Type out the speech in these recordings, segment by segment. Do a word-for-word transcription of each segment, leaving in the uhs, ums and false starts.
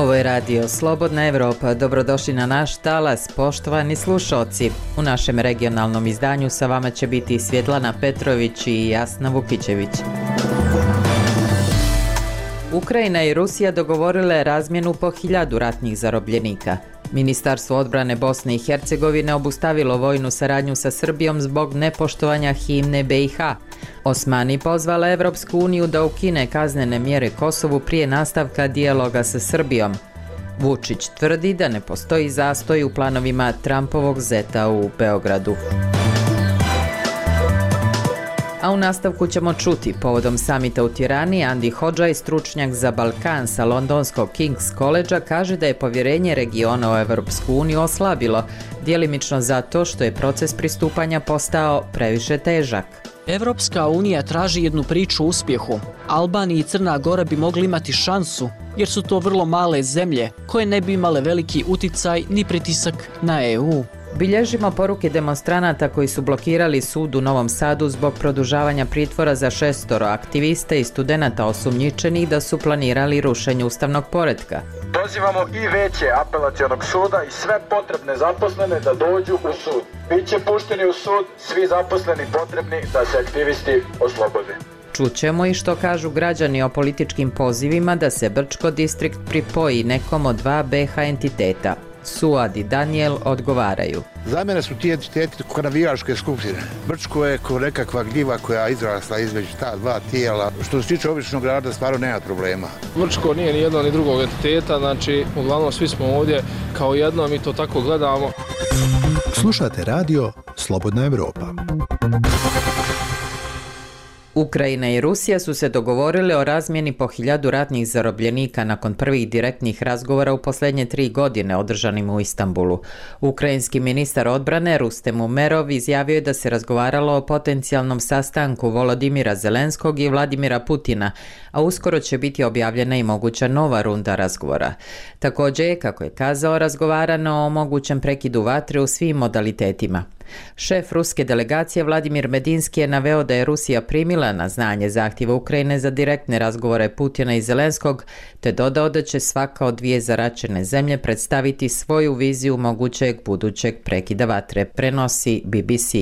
Ovo je radio Slobodna Evropa. Dobrodošli na naš talas, poštovani slušalci. U našem regionalnom izdanju sa vama će biti Svjetlana Petrović i Jasna Vukićević. Ukrajina i Rusija dogovorile razmjenu po hiljadu ratnih zarobljenika. Ministarstvo odbrane Bosne i Hercegovine obustavilo vojnu saradnju sa Srbijom zbog nepoštovanja himne B i H. Osmani pozvala Evropsku uniju da ukine kaznene mjere Kosovu prije nastavka dijaloga sa Srbijom. Vučić tvrdi da ne postoji zastoj u planovima Trumpovog zeta u Beogradu. A u nastavku ćemo čuti, povodom samita u Tirani, Andy Hodžaj, stručnjak za Balkan sa londonskog King's College-a, kaže da je povjerenje regiona u Evropsku uniju oslabilo, djelimično zato što je proces pristupanja postao previše težak. Evropska unija traži jednu priču o uspjehu. Albanija i Crna Gora bi mogli imati šansu, jer su to vrlo male zemlje koje ne bi imale veliki uticaj ni pritisak na E U. Bilježimo poruke demonstranata koji su blokirali sud u Novom Sadu zbog produžavanja pritvora za šestoro aktivista i studenata osumnjičenih da su planirali rušenje ustavnog poretka. Pozivamo i veće apelacionog suda i sve potrebne zaposlene da dođu u sud. Biće pušteni u sud svi zaposleni potrebni da se aktivisti oslobode. Čućemo i što kažu građani o političkim pozivima da se Brčko distrikt pripoji nekom od dva B H entiteta. Suad i Daniel odgovaraju. Za mene su ti entiteti kao navijačke skupštine. Brčko je kao nekakva gljiva koja je izrasla između ta dva tijela. Što se tiče običnog grada, stvarno nema problema. Brčko nije ni jedno ni drugog entiteta, znači uglavnom svi smo ovdje kao jedno, mi to tako gledamo. Slušate radio Slobodna Evropa. Ukrajina i Rusija su se dogovorile o razmjeni po hiljadu ratnih zarobljenika nakon prvih direktnih razgovora u posljednje tri godine održanim u Istanbulu. Ukrajinski ministar odbrane Rustem Umerov izjavio je da se razgovaralo o potencijalnom sastanku Volodimira Zelenskog i Vladimira Putina, a uskoro će biti objavljena i moguća nova runda razgovora. Također je, kako je kazao, razgovarano o mogućem prekidu vatre u svim modalitetima. Šef ruske delegacije Vladimir Medinski je naveo da je Rusija primila na znanje zahtjeve Ukrajine za direktne razgovore Putina i Zelenskog, te dodao da će svaka od dvije zaračene zemlje predstaviti svoju viziju mogućeg budućeg prekida vatre, prenosi B B C.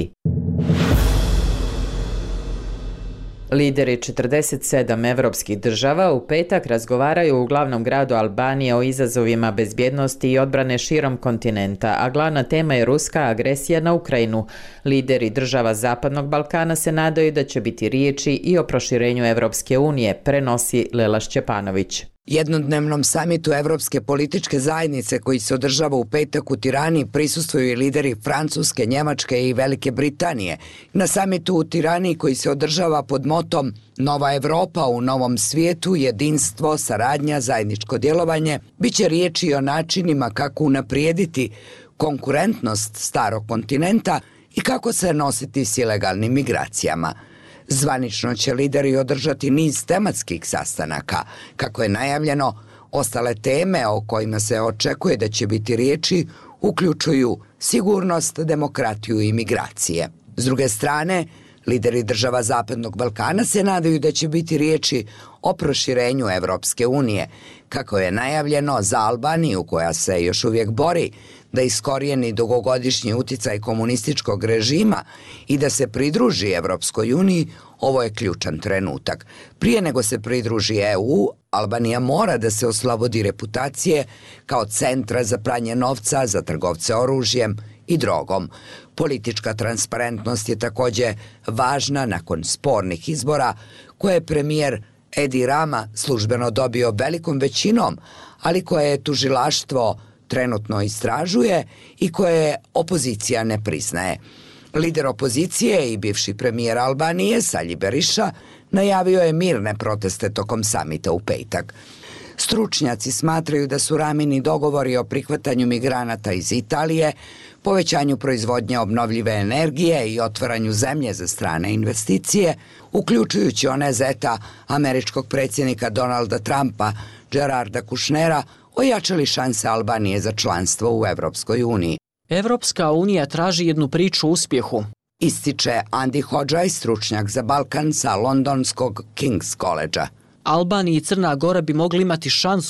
Lideri četrdeset sedam evropskih država u petak razgovaraju u glavnom gradu Albanije o izazovima bezbjednosti i odbrane širom kontinenta, a glavna tema je ruska agresija na Ukrajinu. Lideri država Zapadnog Balkana se nadaju da će biti riječi i o proširenju Evropske unije, prenosi Lela Šćepanović. Jednodnevnom samitu Evropske političke zajednice koji se održava u petak u Tirani prisustvuju i lideri Francuske, Njemačke i Velike Britanije. Na samitu u Tirani koji se održava pod motom Nova Evropa u novom svijetu, jedinstvo, saradnja, zajedničko djelovanje, bit će riječi i o načinima kako unaprijediti konkurentnost starog kontinenta i kako se nositi s ilegalnim migracijama. Zvanično će lideri održati niz tematskih sastanaka. Kako je najavljeno, ostale teme o kojima se očekuje da će biti riječi uključuju sigurnost, demokratiju i migracije. S druge strane, lideri država Zapadnog Balkana se nadaju da će biti riječi o proširenju Evropske unije. Kako je najavljeno, za Albaniju, koja se još uvijek bori da iskorijeni dugogodišnji uticaj komunističkog režima i da se pridruži Evropskoj uniji, ovo je ključan trenutak. Prije nego se pridruži E U, Albanija mora da se oslobodi reputacije kao centra za pranje novca, za trgovce oružjem i drogom. Politička transparentnost je također važna nakon spornih izbora koje je premijer Edi Rama službeno dobio velikom većinom, ali koje je tužilaštvo trenutno istražuje i koje opozicija ne priznaje. Lider opozicije i bivši premijer Albanije Sali Berisha najavio je mirne proteste tokom samita u petak. Stručnjaci smatraju da su Ramini dogovori o prihvatanju migranata iz Italije, povećanju proizvodnje obnovljive energije i otvaranju zemlje za strane investicije, uključujući one zeta američkog predsjednika Donalda Trumpa, Gerarda Kushnera, ojačali šanse Albanije za članstvo u Evropskoj uniji. Evropska unija traži jednu priču o uspjehu. Ističe Andy Hodžaj, stručnjak za Balkan sa londonskog King's College-a. Albanija i Crna Gora bi mogli imati šansu,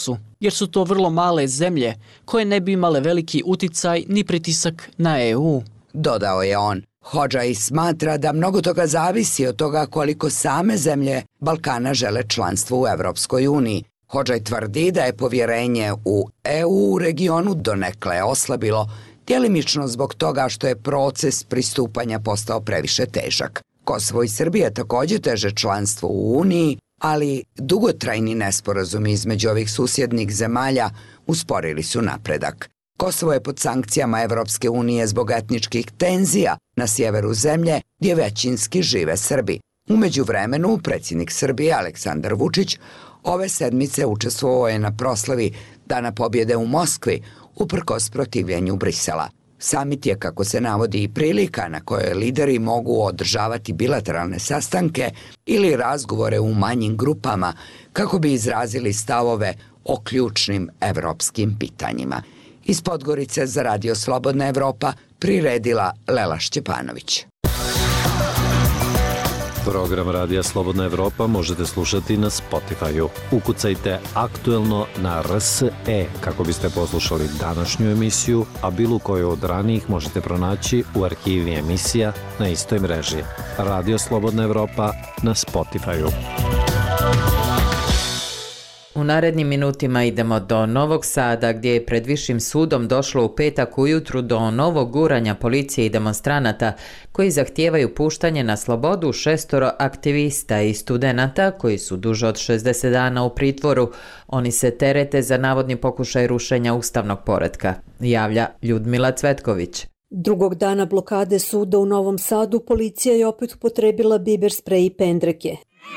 jer su to vrlo male zemlje koje ne bi imale veliki uticaj ni pritisak na E U. Dodao je on. Hodžaj smatra da mnogo toga zavisi od toga koliko same zemlje Balkana žele članstvo u Evropskoj uniji. Hodžaj tvrdi da je povjerenje u E U u regionu donekle oslabilo, djelimično zbog toga što je proces pristupanja postao previše težak. Kosovo i Srbija također teže članstvo u Uniji, ali dugotrajni nesporazumi između ovih susjednih zemalja usporili su napredak. Kosovo je pod sankcijama Evropske unije zbog etničkih tenzija na sjeveru zemlje gdje većinski žive Srbi. U međuvremenu, predsjednik Srbije Aleksandar Vučić ove sedmice učestvovao je na proslavi Dana pobjede u Moskvi uprkos protivljenju Brisela. Samit je, kako se navodi, i prilika na kojoj lideri mogu održavati bilateralne sastanke ili razgovore u manjim grupama kako bi izrazili stavove o ključnim evropskim pitanjima. Iz Podgorice za Radio Slobodna Evropa priredila Lela Šćepanović. Program Radija Slobodna Evropa možete slušati na Spotify-u. Ukucajte aktuelno na R S E kako biste poslušali današnju emisiju, a bilo koju od ranijih možete pronaći u arhivi emisija na istoj mreži. Radio Slobodna Evropa na Spotify-u. U narednim minutima idemo do Novog Sada, gdje je pred Višim sudom došlo u petak ujutru do novog guranja policije i demonstranata koji zahtijevaju puštanje na slobodu šestoro aktivista i studenata koji su duže od šezdeset dana u pritvoru. Oni se terete za navodni pokušaj rušenja ustavnog poretka, javlja Ljudmila Cvetković. Drugog dana blokade suda u Novom Sadu policija je opet upotrebila biber sprej i pendreke.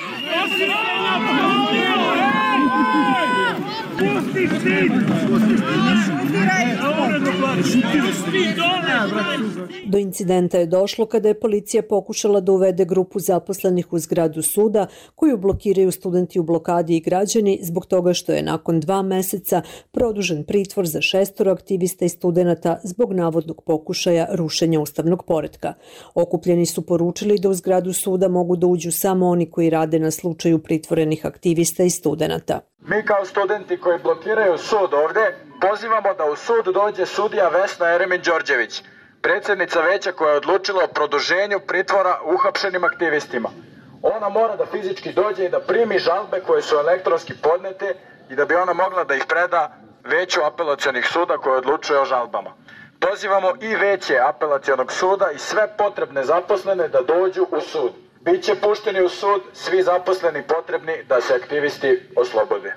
Do incidenta je došlo kada je policija pokušala da uvede grupu zaposlenih u zgradu suda koju blokiraju studenti u blokadi i građani zbog toga što je nakon dva meseca produžen pritvor za šestoro aktivista i studenata zbog navodnog pokušaja rušenja ustavnog poretka. Okupljeni su poručili da u zgradu suda mogu da uđu samo oni koji rade na slučaju pritvorenih aktivista i studenata. Mi kao studenti koji blokiraju sud ovdje pozivamo da u sud dođe sudija Vesna Eremić-Đorđević, predsjednica veća koja je odlučila o produženju pritvora uhapšenim aktivistima. Ona mora da fizički dođe i da primi žalbe koje su elektronski podnete i da bi ona mogla da ih preda veću apelacionih suda koje odlučuje o žalbama. Pozivamo i veće apelacionog suda i sve potrebne zaposlene da dođu u sud. Biće pušteni u sud svi zaposleni potrebni da se aktivisti oslobode.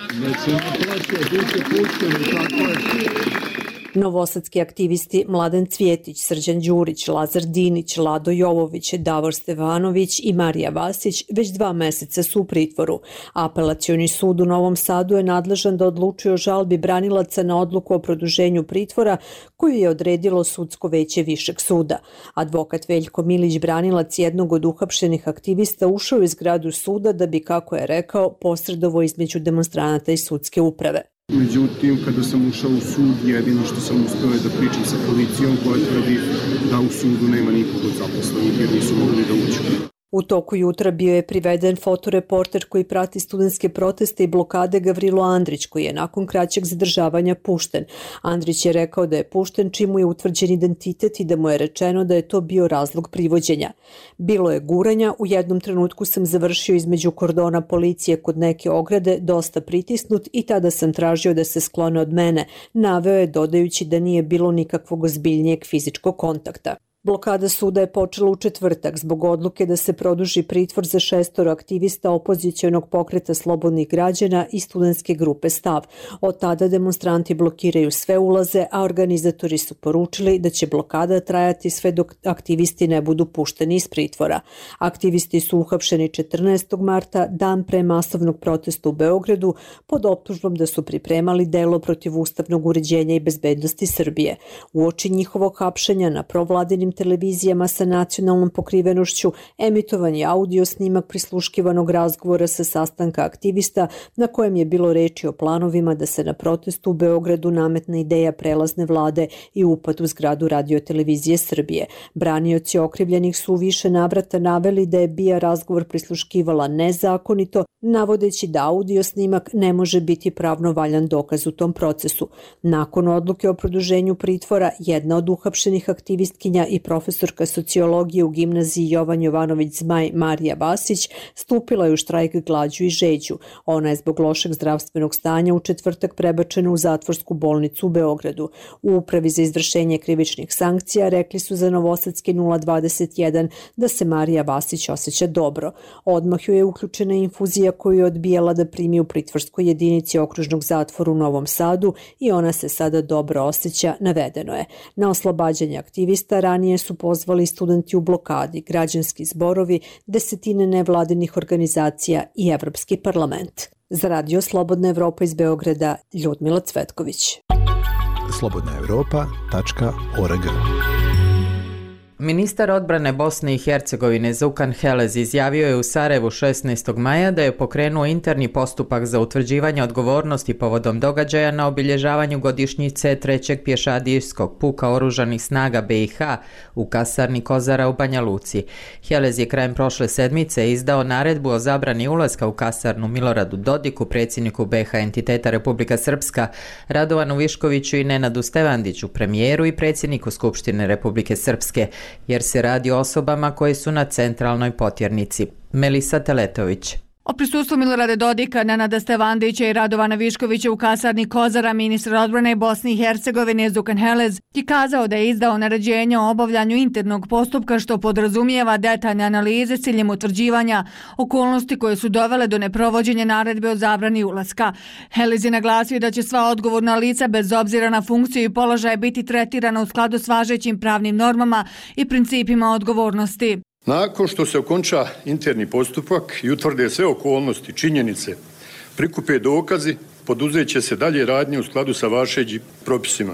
Novosadski aktivisti Mladen Cvjetić, Srđan Đurić, Lazar Dinić, Lado Jovović, Davor Stevanović i Marija Vasić već dva meseca su u pritvoru. Apelacioni sud u Novom Sadu je nadležan da odlučuje o žalbi branilaca na odluku o produženju pritvora koju je odredilo sudsko veće Višeg suda. Advokat Veljko Milić, branilac jednog od uhapšenih aktivista, ušao iz zgradu suda da bi, kako je rekao, posredovao između demonstranata i sudske uprave. Međutim, kada sam ušao u sud, jedino što sam uspio je da pričam sa policijom koja tvrdi da u sudu nema nikog od zaposlenih jer nisu mogli da uđu. U toku jutra bio je priveden fotoreporter koji prati studentske proteste i blokade Gavrilo Andrić, koji je nakon kraćeg zadržavanja pušten. Andrić je rekao da je pušten čim mu je utvrđen identitet i da mu je rečeno da je to bio razlog privođenja. Bilo je guranja, u jednom trenutku sam završio između kordona policije kod neke ograde, dosta pritisnut i tada sam tražio da se sklone od mene, naveo je dodajući da nije bilo nikakvog ozbiljnijeg fizičkog kontakta. Blokada suda je počela u četvrtak zbog odluke da se produži pritvor za šestoro aktivista opozicionog pokreta slobodnih građana i studentske grupe Stav. Od tada demonstranti blokiraju sve ulaze, a organizatori su poručili da će blokada trajati sve dok aktivisti ne budu pušteni iz pritvora. Aktivisti su uhapšeni četrnaestog marta, dan pre masovnog protesta u Beogradu, pod optužbom da su pripremali delo protiv ustavnog uređenja i bezbednosti Srbije. Uoči njihovog hapšenja na provladinim televizijama sa nacionalnom pokrivenošću emitovan je audio snimak prisluškivanog razgovora sa sastanka aktivista na kojem je bilo reči o planovima da se na protestu u Beogradu nametne ideja prelazne vlade i upad u zgradu Radio-televizije Srbije. Branioci okrivljenih su u više navrata naveli da je B I A razgovor prisluškivala nezakonito, navodeći da audio snimak ne može biti pravno valjan dokaz u tom procesu. Nakon odluke o produženju pritvora, jedna od uhapšenih aktivistkinja i profesorka sociologije u gimnaziji Jovan Jovanović Zmaj Marija Vasić stupila je u štrajk glađu i žeđu. Ona je zbog lošeg zdravstvenog stanja u četvrtak prebačena u zatvorsku bolnicu u Beogradu. U Upravi za izvršenje krivičnih sankcija rekli su za Novosadski nula dvadeset jedan da se Marija Vasić osjeća dobro. Odmah joj je uključena infuzija koju je odbijala da primi u pritvorskoj jedinici okružnog zatvora u Novom Sadu i ona se sada dobro osjeća, navedeno je. Na oslobađanje aktivista ranije su pozvali studenti u blokadi, građanski zborovi, desetine nevladinih organizacija i Evropski parlament. Za Radio Slobodna Evropa iz Beograda, Ljudmila Cvetković. slobodna evropa tačka org. Ministar odbrane Bosne i Hercegovine Zukan Helez izjavio je u Sarajevu šesnaestog maja da je pokrenuo interni postupak za utvrđivanje odgovornosti povodom događaja na obilježavanju godišnjice trećeg pješadijskog puka oružanih snaga B i H u kasarni Kozara u Banja Luci. Helez je krajem prošle sedmice izdao naredbu o zabrani ulaska u kasarnu Miloradu Dodiku, predsjedniku B i H entiteta Republika Srpska, Radovanu Viškoviću i Nenadu Stevandiću, premijeru i predsjedniku Skupštine Republike Srpske, jer se radi o osobama koje su na centralnoj potjernici. Melisa Teletović. O prisustvu Milorada Dodika, Nenada Stevandića i Radovana Viškovića u kasarni Kozara ministar odbrane Bosne i Hercegovine Zukan Helez je kazao da je izdao naređenje o obavljanju internog postupka što podrazumijeva detaljne analize s ciljem utvrđivanja okolnosti koje su dovele do neprovođenja naredbe o zabrani ulaska. Helez je naglasio da će sva odgovorna lica bez obzira na funkciju i položaj biti tretirana u skladu s važećim pravnim normama i principima odgovornosti. Nakon što se okonča interni postupak i utvrde sve okolnosti, činjenice, prikupe dokazi, poduzet će se dalje radnje u skladu sa važećim propisima.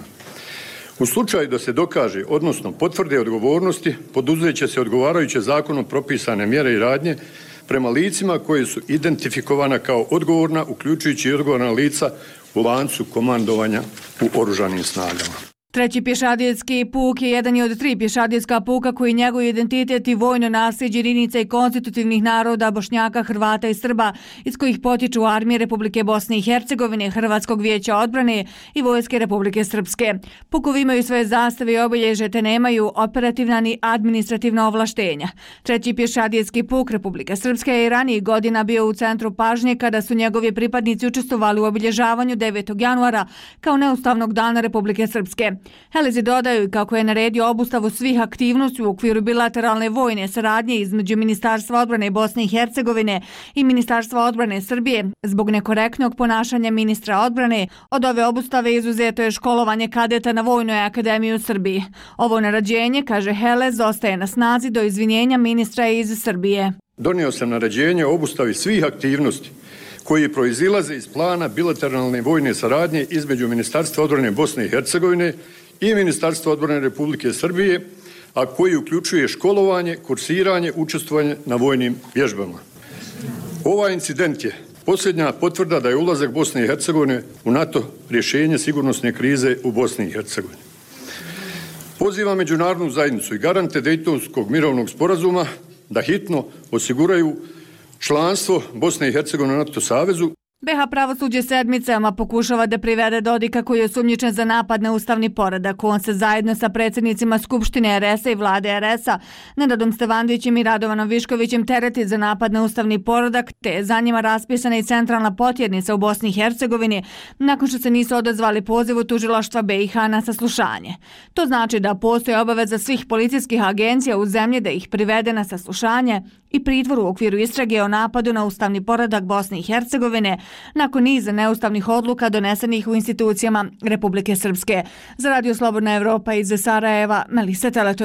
U slučaju da se dokaže, odnosno potvrde odgovornosti, poduzet će se odgovarajuće zakonom propisane mjere i radnje prema licima koje su identifikovana kao odgovorna, uključujući i odgovorna lica u lancu komandovanja u oružanim snagama. Treći pješadijski puk je jedan od tri pješadijska puka koji njeguju identitet i vojno nasljeđe jedinica i konstitutivnih naroda Bošnjaka, Hrvata i Srba, iz kojih potiču armije Republike Bosne i Hercegovine, Hrvatskog vijeća odbrane i Vojske Republike Srpske. Pukovi imaju svoje zastave i obilježe te nemaju operativna ni administrativna ovlaštenja. Treći pješadijski puk Republike Srpske je i ranijih godina bio u centru pažnje kada su njegovi pripadnici učestvovali u obilježavanju devetog januara kao neustavnog dana Republike Srpske. Helezi dodaju kako je naredio obustavu svih aktivnosti u okviru bilateralne vojne saradnje između Ministarstva odbrane Bosne i Hercegovine i Ministarstva odbrane Srbije zbog nekorektnog ponašanja ministra odbrane. Od ove obustave izuzeto je školovanje kadeta na Vojnoj akademiji u Srbiji. Ovo naređenje, kaže Helez, ostaje na snazi do izvinjenja ministra iz Srbije. Donio sam naređenje o obustavi svih aktivnosti koji proizilaze iz plana bilateralne vojne saradnje između Ministarstva odbrane Bosne i Hercegovine i Ministarstva odbrane Republike Srbije, a koji uključuje školovanje, kursiranje, učestvovanje na vojnim vježbama. Ovaj incident je posljednja potvrda da je ulazak Bosne i Hercegovine u NATO rješenje sigurnosne krize u Bosni i Hercegovini. Pozivam međunarodnu zajednicu i garante Dejtonskog mirovnog sporazuma da hitno osiguraju članstvo Bosne i Hercegovine u NATO savezu. B i H pravosuđe sedmicama pokušava da privede Dodika koji je osumnjičen za napad na ustavni poredak. On se zajedno sa predsjednicima Skupštine R S a i vlade R S a, Nenadom Stevandićem i Radovanom Viškovićem tereti za napad na ustavni poredak, te je za njima raspisana i centralna potjernica u Bosni i Hercegovini nakon što se nisu odazvali pozivu tužilaštva B i H na saslušanje. To znači da postoji obaveza svih policijskih agencija u zemlji da ih privede na saslušanje i pritvor u okviru istrage o napadu na ustavni poredak Bosne i Hercegovine nakon niza neustavnih odluka donesenih u institucijama Republike Srpske. Za Radio Slobodna Evropa iz Sarajeva, Melisa Teletović.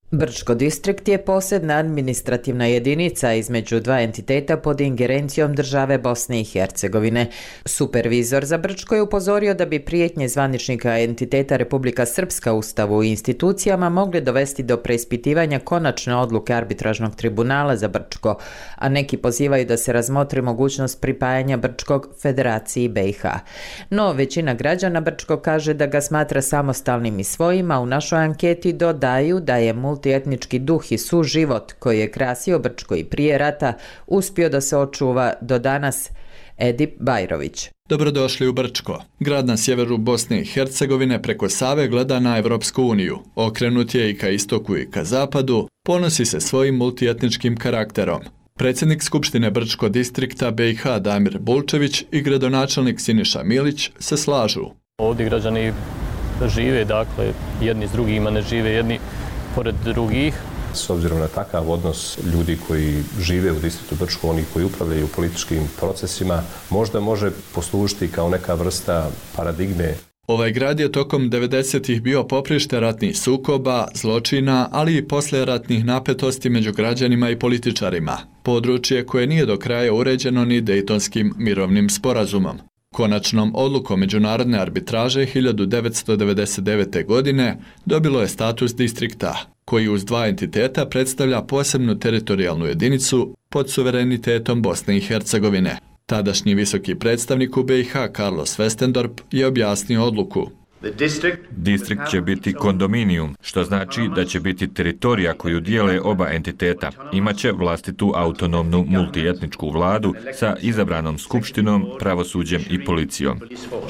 Brčko distrikt je posebna administrativna jedinica između dva entiteta pod ingerencijom države Bosne i Hercegovine. Supervizor za Brčko je upozorio da bi prijetnje zvaničnika entiteta Republika Srpska Ustavu i institucijama mogle dovesti do preispitivanja konačne odluke arbitražnog tribunala za Brčko, a neki pozivaju da se razmotri mogućnost pripajanja Brčkog Federaciji B i H. No, većina građana Brčko kaže da ga smatra samostalnim i svojim, a u našoj anketi dodaju da je multietnički duh i suživot koji je krasio Brčko i prije rata uspio da se očuva do danas. Edip Bajrović. Dobrodošli u Brčko. Grad na sjeveru Bosne i Hercegovine preko Save gleda na Evropsku uniju. Okrenut je i ka istoku i ka zapadu, ponosi se svojim multietničkim karakterom. Predsjednik Skupštine Brčko distrikta B i H Damir Bulčević i gradonačelnik Siniša Milić se slažu. Ovdje građani žive, dakle, jedni s drugima, ne žive jedni pored drugih. S obzirom na takav odnos ljudi koji žive u distriktu Brčko, oni koji upravljaju političkim procesima, možda može poslužiti kao neka vrsta paradigme. Ovaj grad je tokom devedesetih bio poprište ratnih sukoba, zločina, ali i poslijeratnih napetosti među građanima i političarima. Područje koje nije do kraja uređeno ni Dejtonskim mirovnim sporazumom. Konačnom odlukom međunarodne arbitraže hiljadu devetsto devedeset devete. godine dobilo je status distrikta, koji uz dva entiteta predstavlja posebnu teritorijalnu jedinicu pod suverenitetom Bosne i Hercegovine. Tadašnji visoki predstavnik u B i H Carlos Westendorp je objasnio odluku. Distrikt će biti kondominijum, što znači da će biti teritorija koju dijele oba entiteta. Imaće vlastitu autonomnu multietničku vladu sa izabranom skupštinom, pravosuđem i policijom.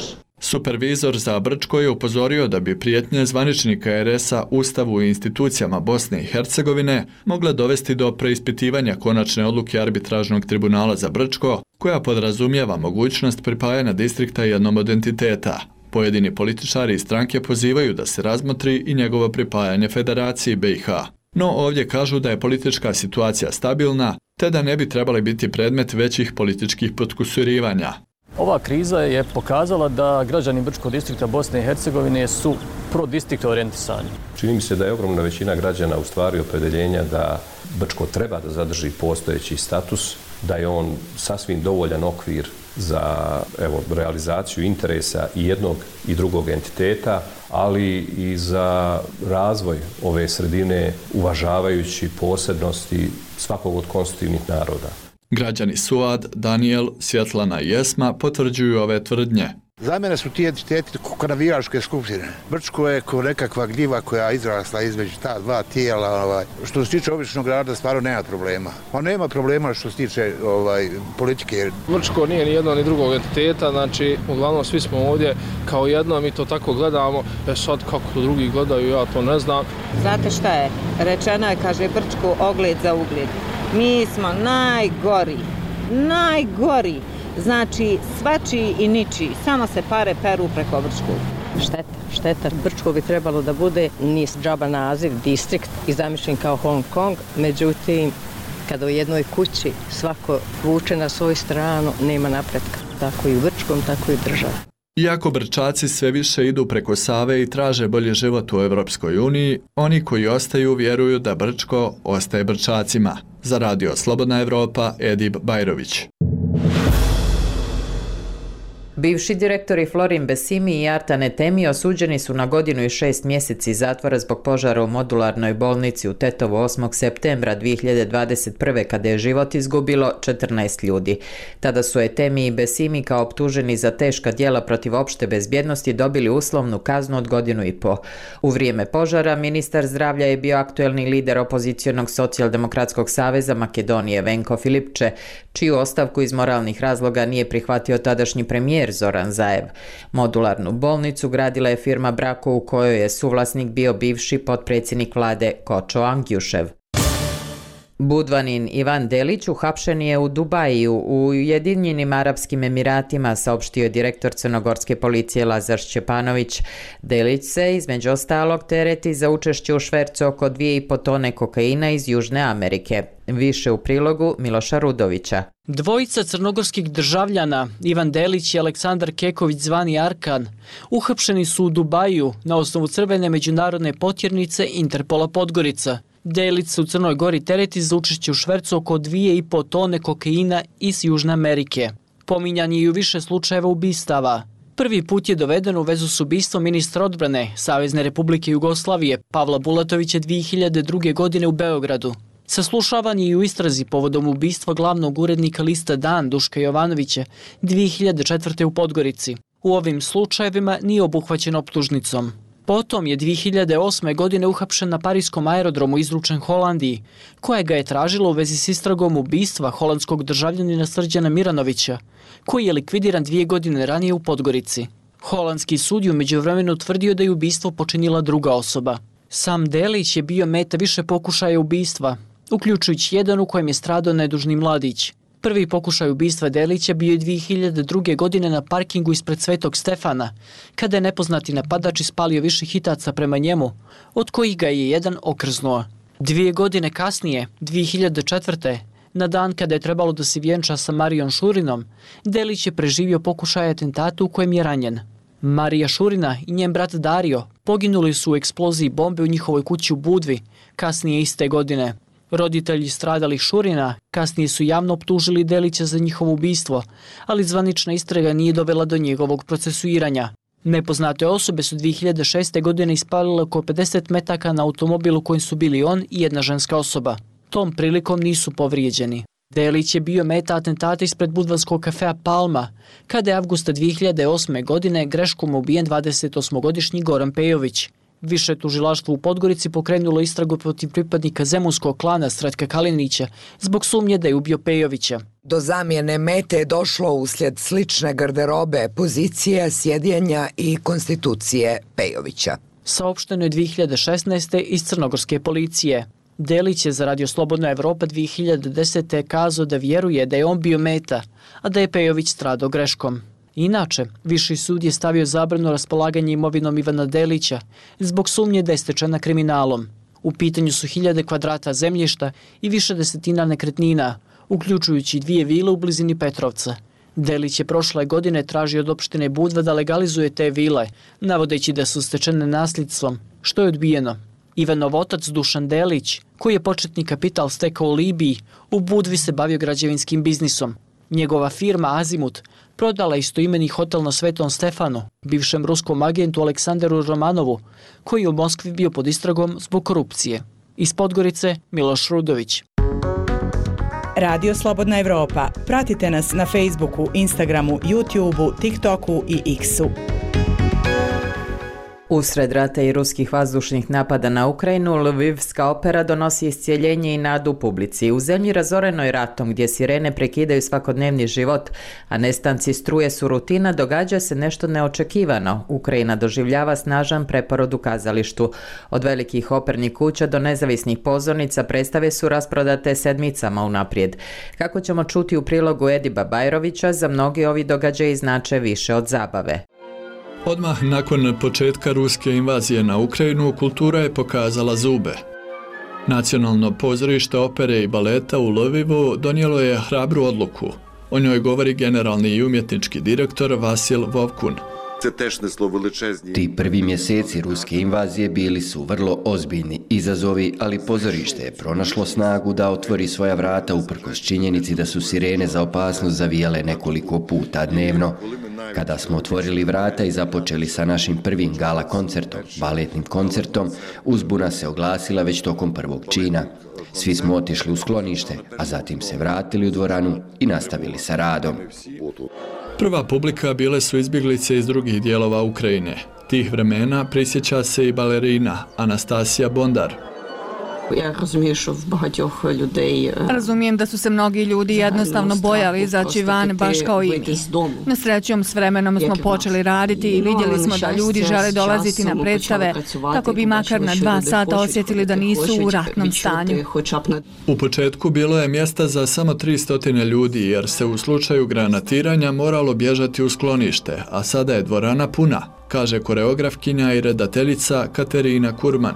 Supervizor za Brčko je upozorio da bi prijetnje zvaničnika R S-a Ustavu i institucijama Bosne i Hercegovine mogle dovesti do preispitivanja konačne odluke arbitražnog tribunala za Brčko, koja podrazumijeva mogućnost pripajanja distrikta jednom od entiteta. Pojedini političari i stranke pozivaju da se razmotri i njegovo pripajanje Federaciji B i H. No ovdje kažu da je politička situacija stabilna, te da ne bi trebali biti predmet većih političkih potkusurivanja. Ova kriza je pokazala da građani Brčkog distrikta Bosne i Hercegovine su pro-distrikta orijentisani. Čini mi se da je ogromna većina građana u stvari opredeljenja da Brčko treba da zadrži postojeći status, da je on sasvim dovoljan okvir za evo, realizaciju interesa i jednog i drugog entiteta, ali i za razvoj ove sredine uvažavajući posebnosti svakog od konstitutivnih naroda. Građani Suad, Daniel, Svjetlana i Jesma potvrđuju ove tvrdnje. Za mene su ti entiteti kao navijačke skupštine. Brčko je kao nekakva gljiva koja izrasla između ta dva tijela. Ovaj. Što se tiče običnog grada, stvarno nema problema. On nema problema što se tiče ovaj, politike. Brčko nije ni jedno ni drugog entiteta, znači uglavnom svi smo ovdje kao jedno, mi to tako gledamo. E sad kako to drugi gledaju, ja to ne znam. Znate šta je? Rečeno je, kaže Brčko, ogled za ugled. Mi smo najgori, najgori. Znači, svačiji i ničiji, samo se pare peru preko Brčkog. Šteta, šteta. Brčko bi trebalo da bude, nije džaba naziv, distrikt i zamišljen kao Hong Kong, međutim, kada u jednoj kući svako vuče na svoju stranu, nema napretka. Tako i u Brčkom, tako i u državi. Iako Brčaci sve više idu preko Save i traže bolji život u Evropskoj uniji, oni koji ostaju vjeruju da Brčko ostaje Brčacima. Za radio Slobodna Evropa, Edip Bajrović. Bivši direktori Florin Besimi i Artan Etemi osuđeni su na godinu i šest mjeseci zatvora zbog požara u modularnoj bolnici u Tetovu osmog septembra dvije hiljade dvadeset prve. kada je život izgubilo četrnaest ljudi. Tada su Etemi i Besimi kao optuženi za teška djela protiv opšte bezbjednosti dobili uslovnu kaznu od godinu i po. U vrijeme požara ministar zdravlja je bio aktuelni lider opozicionog socijaldemokratskog saveza Makedonije Venko Filipče, čiju ostavku iz moralnih razloga nije prihvatio tadašnji premijer Zoran Zaev. Modularnu bolnicu gradila je firma Brako u kojoj je suvlasnik bio bivši potpredsjednik vlade Kočo Angjušev. Budvanin Ivan Delić uhapšen je u Dubaju u Ujedinjenim Arapskim Emiratima, saopštio je direktor crnogorske policije Lazar Šćepanović. Delić se između ostalog tereti za učešće u švercu oko dvije i po tone kokaina iz Južne Amerike. Više u prilogu Miloša Rudovića. Dvojica crnogorskih državljana, Ivan Delić i Aleksandar Keković zvani Arkan, uhapšeni su u Dubaju na osnovu crvene međunarodne potjernice Interpola Podgorica. Delić se u Crnoj Gori tereti za učešće u švercu oko dvije i po tone kokaina iz Južne Amerike. Pominjan je i u više slučajeva ubistava. Prvi put je doveden u vezu s ubistvom ministra odbrane Savezne Republike Jugoslavije Pavla Bulatovića dvije hiljade druge. godine u Beogradu. Saslušavan je i u istrazi povodom ubistva glavnog urednika lista Dan Duška Jovanovića dvije hiljade četvrte. u Podgorici. U ovim slučajevima nije obuhvaćen optužnicom. Potom je dvije hiljade osme. godine uhapšen na parijskom aerodromu izručen Holandiji, koja ga je tražila u vezi s istragom ubistva holandskog državljanina Srđana Miranovića, koji je likvidiran dvije godine ranije u Podgorici. Holandski sud je u međuvremenu tvrdio da je ubistvo počinila druga osoba. Sam Delić je bio meta više pokušaja ubistva, uključujući jedan u kojem je stradao nedužni mladić. Prvi pokušaj ubistva Delića bio je dvije hiljade druge. godine na parkingu ispred Svetog Stefana, kada je nepoznati napadač ispalio više hitaca prema njemu, od kojih ga je jedan okrznuo. Dvije godine kasnije, dvije hiljade četvrte. na dan kada je trebalo da se vjenča sa Marijom Šurinom, Delić je preživio pokušaj atentata u kojem je ranjen. Marija Šurina i njen brat Dario poginuli su u eksploziji bombe u njihovoj kući u Budvi, kasnije iste godine. Roditelji stradalih Šurina kasnije su javno optužili Delića za njihovo ubistvo, ali zvanična istraga nije dovela do njegovog procesuiranja. Nepoznate osobe su dvije hiljade šeste. godine ispalile oko pedeset metaka na automobilu kojim su bili on i jedna ženska osoba. Tom prilikom nisu povrijeđeni. Delić je bio meta atentata ispred budvanskog kafea Palma, kada je avgusta dvije hiljade osme. godine greškom ubijen dvadesetosmogodišnji Goran Pejović. Više tužilaštvo u Podgorici pokrenulo istragu protiv pripadnika zemunskog klana Sretka Kalinića zbog sumnje da je ubio Pejovića. Do zamjene mete je došlo uslijed slične garderobe, pozicije, sjedjenja i konstitucije Pejovića. Saopšteno je dvije hiljade šesnaeste. iz crnogorske policije. Delić je za Radio Slobodna Evropa dvije hiljade desete. kazao da vjeruje da je on bio meta, a da je Pejović stradao greškom. Inače, Viši sud je stavio zabranu raspolaganja imovinom Ivana Delića zbog sumnje da je stečena kriminalom. U pitanju su hiljade kvadrata zemljišta i više desetina nekretnina, uključujući dvije vile u blizini Petrovca. Delić je prošle godine tražio od opštine Budva da legalizuje te vile, navodeći da su stečene nasljedstvom, što je odbijeno. Ivanov otac Dušan Delić, koji je početni kapital stekao u Libiji, u Budvi se bavio građevinskim biznisom. Njegova firma Azimut prodala istoimeni hotel na Svetom Stefanu, bivšem ruskom agentu Aleksanderu Romanovu, koji je u Moskvi bio pod istragom zbog korupcije. Iz Podgorice, Miloš Rudović. Radio Slobodna Evropa. Pratite nas na Facebooku, Instagramu, YouTubeu, TikToku i X-u. Usred rata i ruskih vazdušnih napada na Ukrajinu, Lvivska opera donosi iscijeljenje i nadu publici. U zemlji razorenoj ratom, gdje sirene prekidaju svakodnevni život, a nestanci struje su rutina, događa se nešto neočekivano. Ukrajina doživljava snažan preporod u kazalištu. Od velikih opernih kuća do nezavisnih pozornica predstave su rasprodate sedmicama unaprijed. Kako ćemo čuti u prilogu Ediba Bajrovića, za mnogi ovi događaji znače više od zabave. Odmah nakon početka ruske invazije na Ukrajinu, kultura je pokazala zube. Nacionalno pozorište opere i baleta u Lvivu donijelo je hrabru odluku. O njoj govori generalni i umjetnički direktor Vasil Vovkun. Ti prvi mjeseci ruske invazije bili su vrlo ozbiljni izazovi, ali pozorište je pronašlo snagu da otvori svoja vrata uprkos činjenici da su sirene za opasnost zavijale nekoliko puta dnevno. Kada smo otvorili vrata i započeli sa našim prvim gala koncertom, baletnim koncertom, uzbuna se oglasila već tokom prvog čina. Svi smo otišli u sklonište, a zatim se vratili u dvoranu i nastavili sa radom. Prva publika bile su izbjeglice iz drugih dijelova Ukrajine. Tih vremena prisjeća se i balerina Anastasija Bondar. Razumijem da su se mnogi ljudi jednostavno bojali izaći van, baš kao i mi. Na srećom, s vremenom smo počeli raditi i vidjeli smo da ljudi žele dolaziti na predstave kako bi makar na dva sata osjetili da nisu u ratnom stanju. U početku bilo je mjesta za samo tristo ljudi jer se u slučaju granatiranja moralo bježati u sklonište, a sada je dvorana puna, kaže koreografkinja i redateljica Katerina Kurman.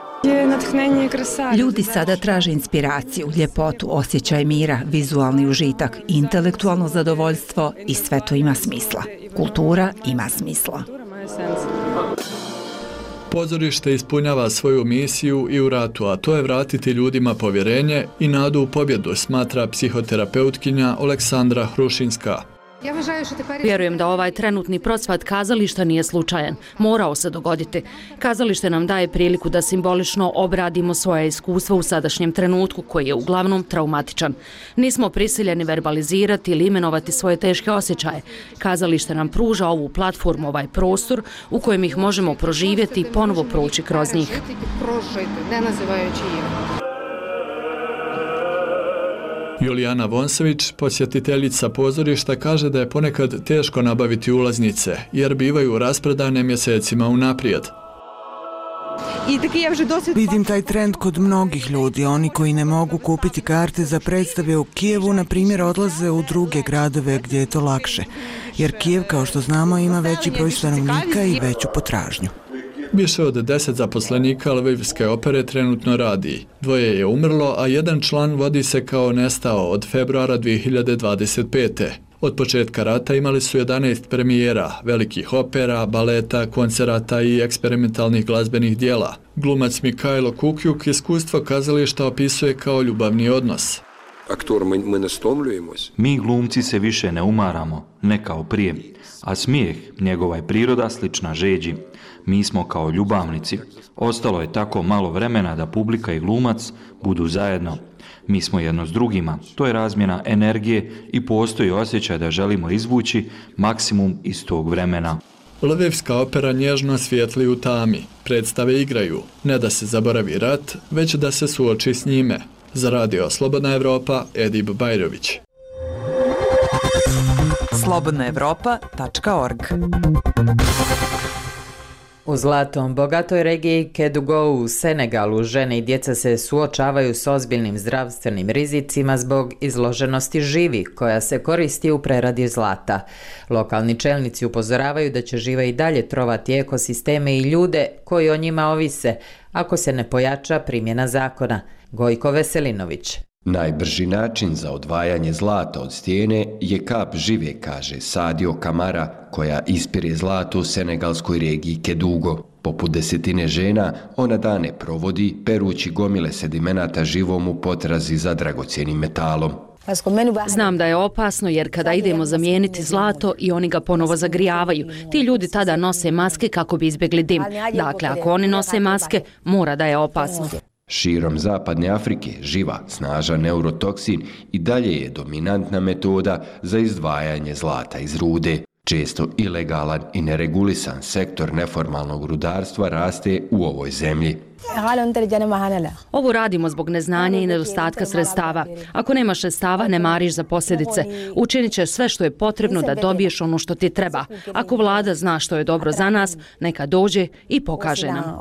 Ljudi sada traže inspiraciju, ljepotu, osjećaj mira, vizualni užitak, intelektualno zadovoljstvo i sve to ima smisla. Kultura ima smisla. Pozorište ispunjava svoju misiju i u ratu, a to je vratiti ljudima povjerenje i nadu u pobjedu, smatra psihoterapeutkinja Aleksandra Hrušinska. Vjerujem da ovaj trenutni procvat kazališta nije slučajan. Morao se dogoditi. Kazalište nam daje priliku da simbolično obradimo svoje iskustva u sadašnjem trenutku koji je uglavnom traumatičan. Nismo prisiljeni verbalizirati ili imenovati svoje teške osjećaje. Kazalište nam pruža ovu platformu, ovaj prostor u kojem ih možemo proživjeti i ponovo proći kroz njih. Julijana Vonsević, posjetiteljica pozorišta, kaže da je ponekad teško nabaviti ulaznice, jer bivaju raspredane mjesecima unaprijed. Vidim taj trend kod mnogih ljudi. Oni koji ne mogu kupiti karte za predstave u Kijevu, na primjer, odlaze u druge gradove gdje je to lakše. Jer Kijev, kao što znamo, ima veći broj stanovnika i veću potražnju. Više od deset zaposlenika Lvivske opere trenutno radi. Dvoje je umrlo, a jedan član vodi se kao nestao od februara dvije hiljade dvadeset pete. Od početka rata imali su jedanaest premijera, velikih opera, baleta, koncerata i eksperimentalnih glazbenih dijela. Glumac Mikajlo Kukjuk iskustvo kazališta opisuje kao ljubavni odnos. Mi glumci se više ne umaramo, ne kao prije, a smijeh, njegova je priroda slična žeđi. Mi smo kao ljubavnici. Ostalo je tako malo vremena da publika i glumac budu zajedno. Mi smo jedno s drugima. To je razmjena energije i postoji osjećaj da želimo izvući maksimum iz tog vremena. Lvivska opera nježno svijetli u tami. Predstave igraju. Ne da se zaboravi rat, već da se suoči s njime. Za radio Slobodna Evropa, Edip Bajrović. slobodna evropa tačka org. U zlatom bogatoj regiji Kedugo u Senegalu žene i djeca se suočavaju s ozbiljnim zdravstvenim rizicima zbog izloženosti živi koja se koristi u preradi zlata. Lokalni čelnici upozoravaju da će živa i dalje trovati ekosisteme i ljude koji o njima ovise ako se ne pojača primjena zakona. Gojko Veselinović. Najbrži način za odvajanje zlata od stijene je kap žive, kaže Sadio Kamara, koja ispire zlato u senegalskoj regiji Kedugo. Poput desetine žena, ona dane provodi perući gomile sedimenata živom u potrazi za dragocjenim metalom. Znam da je opasno jer kada idemo zamijeniti zlato i oni ga ponovo zagrijavaju, ti ljudi tada nose maske kako bi izbjegli dim. Dakle, ako oni nose maske, mora da je opasno. Širom zapadne Afrike živa, snažan neurotoksin i dalje je dominantna metoda za izdvajanje zlata iz rude. Često ilegalan i neregulisan sektor neformalnog rudarstva raste u ovoj zemlji. Ovo radimo zbog neznanja i nedostatka sredstava. Ako nemaš sredstava, ne mariš za posljedice. Učinit ćeš sve što je potrebno da dobiješ ono što ti treba. Ako vlada zna što je dobro za nas, neka dođe i pokaže nam.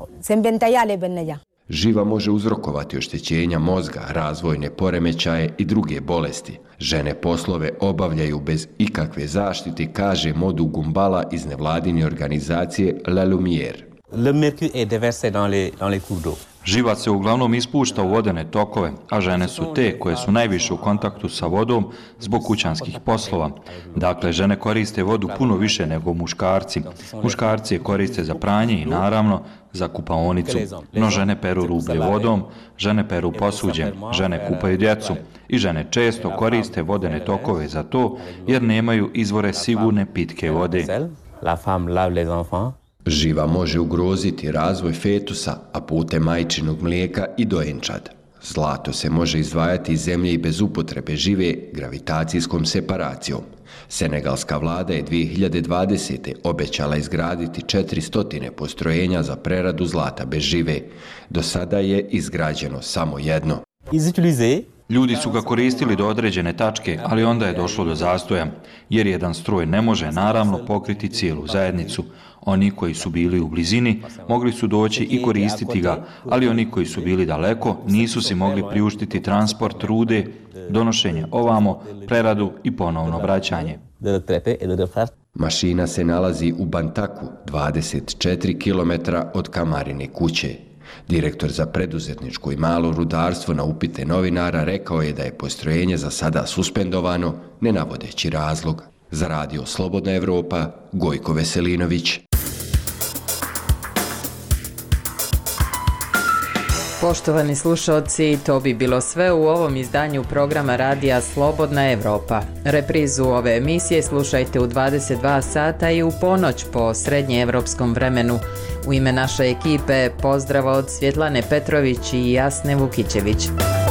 Živa može uzrokovati oštećenja mozga, razvojne poremećaje i druge bolesti. Žene poslove obavljaju bez ikakve zaštite, kaže Modu Gumbala iz nevladine organizacije La Lumière. Le mercure est déversé dans les, dans les cours d'eau. Živac se uglavnom ispušta u vodene tokove, a žene su te koje su najviše u kontaktu sa vodom zbog kućanskih poslova. Dakle, žene koriste vodu puno više nego muškarci. Muškarci je koriste za pranje i naravno za kupaonicu. No žene peru rublje vodom, žene peru posuđe, žene kupaju djecu i žene često koriste vodene tokove za to jer nemaju izvore sigurne pitke vode. La femme lave les enfants. Živa može ugroziti razvoj fetusa, a putem majčinog mlijeka i dojenčad. Zlato se može izdvajati iz zemlje i bez upotrebe žive gravitacijskom separacijom. Senegalska vlada je dvije hiljade dvadesete. obećala izgraditi četiristo postrojenja za preradu zlata bez žive. Do sada je izgrađeno samo jedno. Ljudi su ga koristili do određene tačke, ali onda je došlo do zastoja, jer jedan stroj ne može naravno pokriti cijelu zajednicu. Oni koji su bili u blizini mogli su doći i koristiti ga, ali oni koji su bili daleko nisu si mogli priuštiti transport rude, donošenje ovamo, preradu i ponovno vraćanje. Mašina se nalazi u Bantaku, dvadeset četiri kilometra od Kamarine kuće. Direktor za preduzetničko i malo rudarstvo na upite novinara rekao je da je postrojenje za sada suspendovano, ne navodeći razlog. Za radio Slobodna Evropa, Gojko Veselinović. Poštovani slušalci, to bi bilo sve u ovom izdanju programa radija Slobodna Evropa. Reprizu ove emisije slušajte u dvadeset dva sata i u ponoć po srednjeevropskom vremenu. U ime naše ekipe pozdrav od Svjetlane Petrović i Jasne Vukićević.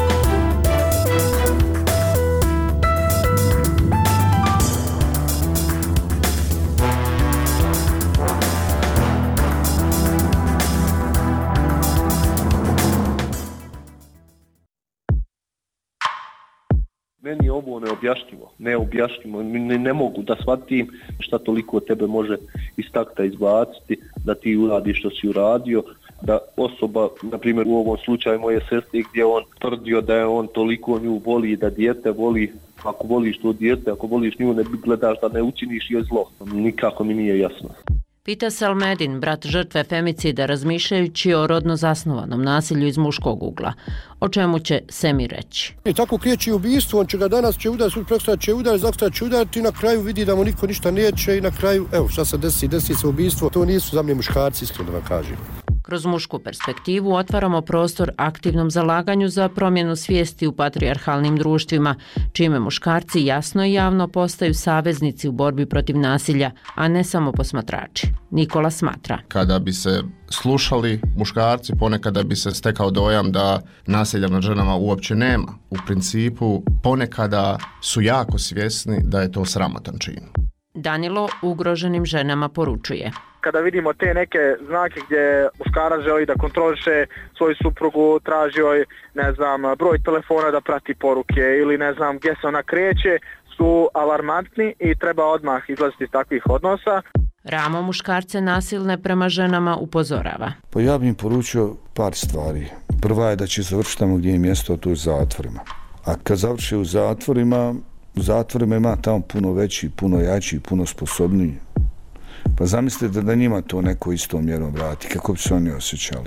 Meni je ovo neobjašnjivo, neobjašnjivo, ne, ne mogu da shvatim šta toliko tebe može iz takta izbaciti, da ti uradiš što si uradio, da osoba, na primjer u ovom slučaju moje sestre, gdje on tvrdio da je on toliko nju voli, da dijete voli, ako voliš to dijete, ako voliš nju, ne gledaš da ne učiniš joj zlo. Nikako mi nije jasno. Pita se Almedin, brat žrtve femicida, razmišljajući o rodno zasnovanom nasilju iz muškog ugla. O čemu će Semir reći? I tako kriječi ubistvo, on će ga danas će udariti, prekstra će udariti, zakstra će udariti i na kraju vidi da mu niko ništa neće i na kraju, evo šta se desi, desi se ubistvo, to nisu za mne muškarci, iskreno da vam kažem. Kroz mušku perspektivu otvaramo prostor aktivnom zalaganju za promjenu svijesti u patrijarhalnim društvima, čime muškarci jasno i javno postaju saveznici u borbi protiv nasilja, a ne samo posmatrači. Nikola smatra. Kada bi se slušali muškarci, ponekada bi se stekao dojam da nasilja nad ženama uopće nema. U principu, ponekada su jako svjesni da je to sramotan čin. Danilo ugroženim ženama poručuje. Kada vidimo te neke znake gdje muškarac želi da kontroliše svoju suprugu, traži joj, ne znam, broj telefona da prati poruke ili ne znam gdje se ona kreće, su alarmantni i treba odmah izlaziti iz takvih odnosa. Ramo muškarce nasilne prema ženama upozorava. Pa ja bih im poručio par stvari. Prva je da će završiti tamo gdje je mjesto, to je u zatvorima. A kad završi u zatvorima, u zatvorima ima tamo puno veći, puno jači, puno sposobniji. Pa zamislite da njima to neko istom mjerom vrati, kako bi se oni osjećali.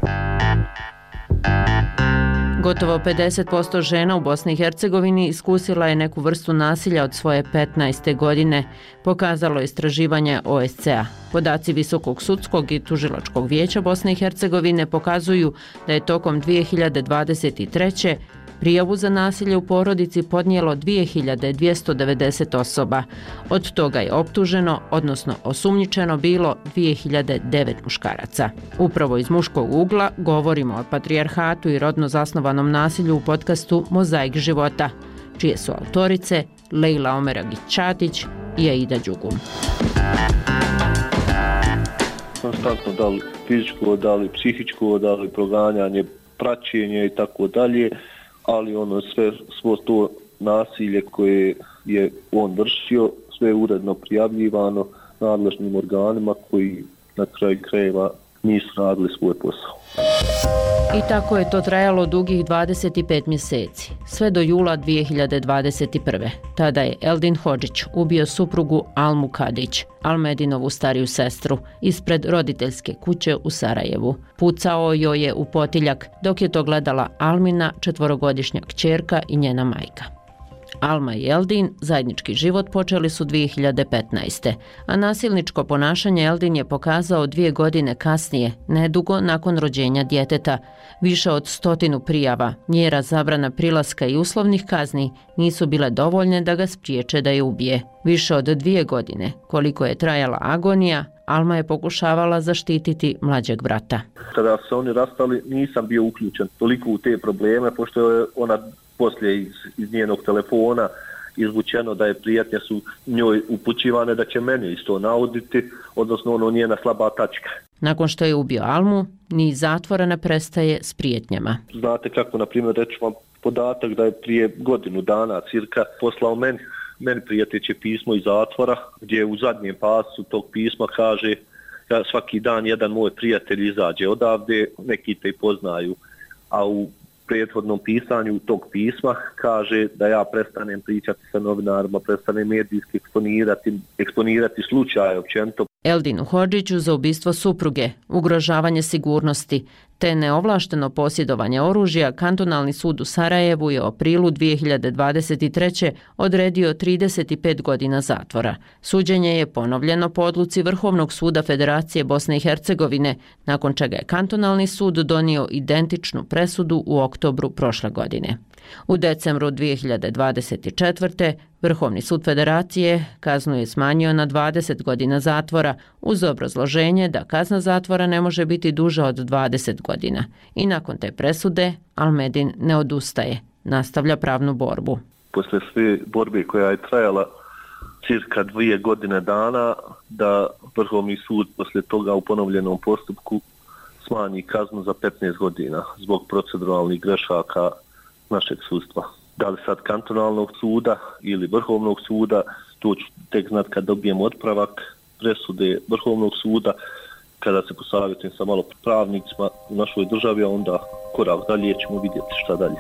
Gotovo pedeset posto žena u Bosni i Hercegovini iskusila je neku vrstu nasilja od svoje petnaeste godine, pokazalo je istraživanje O S C E a. Podaci Visokog sudskog i tužilačkog vijeća Bosne i Hercegovine pokazuju da je tokom dvije hiljade dvadeset treće prijavu za nasilje u porodici podnijelo dvije hiljade dvjesto devedeset osoba. Od toga je optuženo, odnosno osumnjičeno bilo dvije hiljade devet muškaraca. Upravo iz muškog ugla govorimo o patrijarhatu i rodno zasnovanom nasilju u podcastu Mozaik života, čije su autorice Lejla Omeragić-Čatić i Aida Đugum. Konstantno da li fizičko, da li psihičko, da li proganjanje, praćenje i tako dalje, ali ono sve, svo to nasilje koje je on vršio, sve je uredno prijavljivano nadležnim organima koji na kraju krajeva nisu radili svoj posao. I tako je to trajalo dugih dvadeset pet mjeseci, sve do jula dvije hiljade dvadeset prve. Tada je Eldin Hodžić ubio suprugu Almu Kadić, Almedinovu stariju sestru, ispred roditeljske kuće u Sarajevu. Pucao joj je u potiljak, dok je to gledala Almina, četvorogodišnja kćerka i njena majka. Alma i Eldin zajednički život počeli su dvije hiljade petnaeste. a nasilničko ponašanje Eldin je pokazao dvije godine kasnije, nedugo nakon rođenja djeteta. Više od stotinu prijava, mjera zabrana prilaska i uslovnih kazni nisu bile dovoljne da ga spriječe da je ubije. Više od dvije godine, koliko je trajala agonija, Alma je pokušavala zaštititi mlađeg brata. Kada se oni rastali, nisam bio uključen toliko u te probleme, pošto je ona poslije iz, iz njenog telefona izvučeno da je prijetnje su njoj upućivane da će mene isto nauditi, odnosno ono njena slaba tačka. Nakon što je ubio Almu, ni zatvora ne prestaje s prijetnjama. Znate kako, na primjer, reću vam podatak da je prije godinu dana cirka poslao meni, meni prijeteće pismo iz zatvora, gdje u zadnjem pasu tog pisma kaže da svaki dan jedan moj prijatelj izađe odavde, neki te i poznaju, a u prethodnom pisanju tog pisma kaže da ja prestanem pričati sa novinarima, prestanem medijski eksponirati, eksponirati slučaje općenito. Eldinu Hodžiću za ubistvo supruge, ugrožavanje sigurnosti, te neovlašteno posjedovanje oružja, kantonalni sud u Sarajevu je u aprilu dvije hiljade dvadeset treće odredio trideset pet godina zatvora. Suđenje je ponovljeno po odluci Vrhovnog suda Federacije Bosne i Hercegovine, nakon čega je kantonalni sud donio identičnu presudu u oktobru prošle godine. U decembru dvije hiljade dvadeset četvrte. Vrhovni sud Federacije kaznu je smanjio na dvadeset godina zatvora uz obrazloženje da kazna zatvora ne može biti duža od dvadeset godina. I nakon te presude Almedin ne odustaje, nastavlja pravnu borbu. Posle sve borbe koja je trajala cirka dvije godine dana, da Vrhovni sud posle toga u ponovljenom postupku smanji kaznu za petnaest godina zbog proceduralnih grešaka našeg sudstva. Da li sad kantonalnog suda ili Vrhovnog suda, to ću tek znat kad dobijem otpravak presude Vrhovnog suda, kada se posavjetujem sa malo pravnicima u našoj državi, a onda korak dalje ćemo vidjeti šta dalje.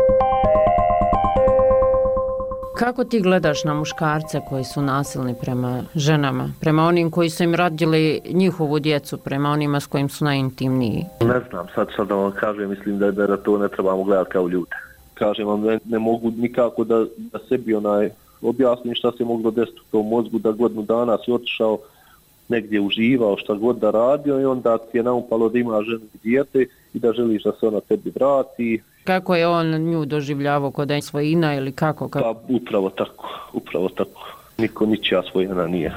Kako ti gledaš na muškarce koji su nasilni prema ženama, prema onim koji su im rodili njihovu djecu, prema onima s kojim su najintimniji? Ne znam, sad, sad da vam kažem, mislim da, da to ne trebamo gledati kao ljude. Kažem vam, ne, ne mogu nikako da, da sebi onaj objasnim šta se moglo desiti u tom mozgu, da godinu dana si otišao negdje uživao, šta god da radio i onda ti je naumpalo da ima ženu i dijete i da želiš da se ona tebi vrati. Kako je on nju doživljavao, kod da je svojina ili kako? kako? Pa upravo tako, upravo tako. Niko ničija svojina nije.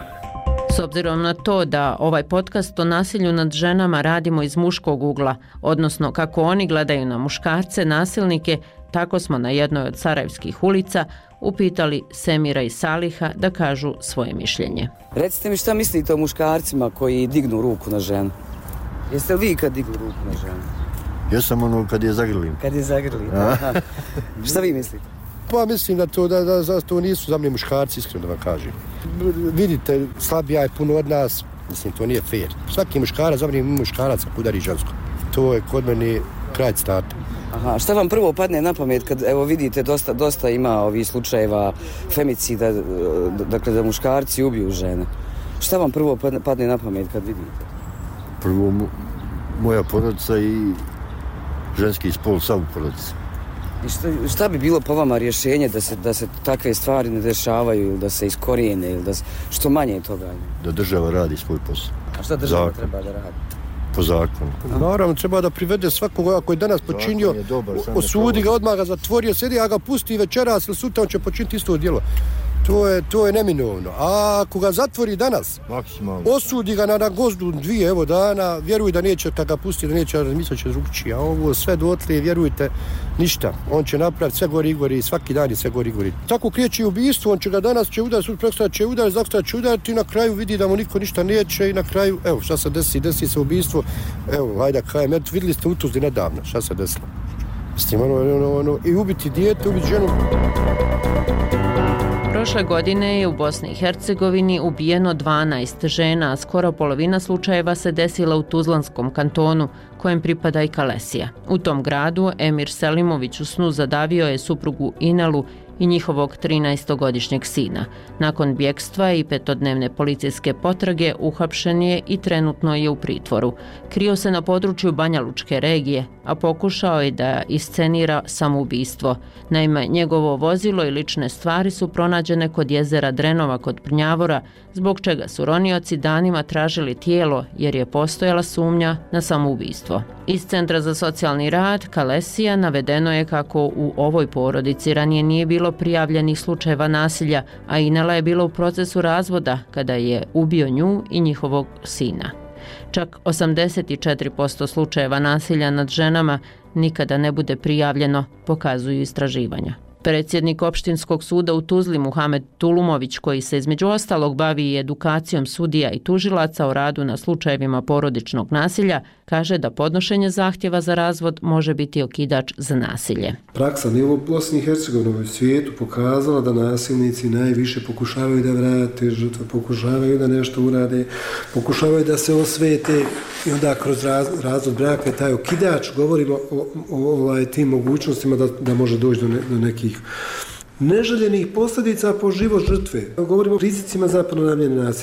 S obzirom na to da ovaj podcast o nasilju nad ženama radimo iz muškog ugla, odnosno kako oni gledaju na muškarce, nasilnike, tako smo na jednoj od sarajevskih ulica upitali Semira i Saliha da kažu svoje mišljenje. Recite mi šta mislite o muškarcima koji dignu ruku na ženu? Jeste li vi kad dignu ruku na ženu? Ja sam ono kad je zagrlim. Kad je zagrlim, aha. Šta vi mislite? Pa mislim da to, da, da, da to nisu za mene muškarci, iskreno da vam kažem. Vidite, slabija je puno od nas, mislim to nije fair. Svaki muškarac, za mene muškarac ako udari žensko. To je kod mene kraj starta. Aha, šta vam prvo padne na pamet kad, evo vidite, dosta, dosta ima ovih slučajeva femicida, dakle da muškarci ubiju žene. Šta vam prvo padne na pamet kad vidite? Prvo moja porodica i ženski spol sav porodica. I šta, šta bi bilo po vama rješenje da se, da se takve stvari ne dešavaju ili da se iskorijene ili da se, što manje toga? Da država radi svoj posao. A šta država Zakon. treba da radi? Po zakonu. Naravno, treba da privede svakoga koji je danas počinio, je dobar, osudi ga, odmah ga zatvorio, sjedi, a ga pusti večeras ili sutra, on će počiniti isto djelo. To je, to je neminovno. A ako ga zatvori danas, maksimalno, osudi ga na, na gozdu dvije evo dana, vjeruj da neće, kad ga pusti, da neće razmišljati će drugčije. A ovo sve dotle, vjerujte, ništa. On će napraviti sve gori i gori, svaki dan je sve gori i gori. Tako kreće ubistvo, on će ga danas će udariti, sutra prekosutra će udariti, zakosutra će udariti i na kraju vidi da mu niko ništa neće i na kraju, evo, šta se desi, desi se ubistvo. Evo, hajde, kajem, eto, vidjeli ste u Tuzli nedavno, šta se desilo. Mislim, ono, ono, ono, i ubiti dijete, ubiti ženu. Prošle godine je u Bosni i Hercegovini ubijeno dvanaest žena, a skoro polovina slučajeva se desila u Tuzlanskom kantonu, kojem pripada i Kalesija. U tom gradu Emir Selimović u snu zadavio je suprugu Inelu i njihovog trinaestogodišnjeg sina. Nakon bjekstva i petodnevne policijske potrage uhapšen je i trenutno je u pritvoru. Krio se na području Banja Lučke regije, a pokušao je da iscenira samoubistvo. Naime, njegovo vozilo i lične stvari su pronađene kod jezera Drenova kod Prnjavora, zbog čega su ronioci danima tražili tijelo jer je postojala sumnja na samoubistvo. Iz Centra za socijalni rad Kalesija navedeno je kako u ovoj porodici ranije nije bilo prijavljenih slučajeva nasilja, a Inela je bila u procesu razvoda kada je ubio nju i njihovog sina. Čak osamdeset četiri posto slučajeva nasilja nad ženama nikada ne bude prijavljeno, pokazuju istraživanja. Predsjednik opštinskog suda u Tuzli Muhamed Tulumović, koji se između ostalog bavi i edukacijom sudija i tužilaca o radu na slučajevima porodičnog nasilja, kaže da podnošenje zahtjeva za razvod može biti okidač za nasilje. Praksa ne u Bosni i Hercegovini, u svijetu pokazala da nasilnici najviše pokušavaju da vrate žrtve, pokušavaju da nešto urade, pokušavaju da se osvete i onda kroz raz, razvod braka je taj okidač, govorimo o, o, o ovaj, tim mogućnostima da, da može doći do, ne, do nekih neželjenih posljedica po život žrtve. Govorimo o rizicima za ponavljanje nasilja.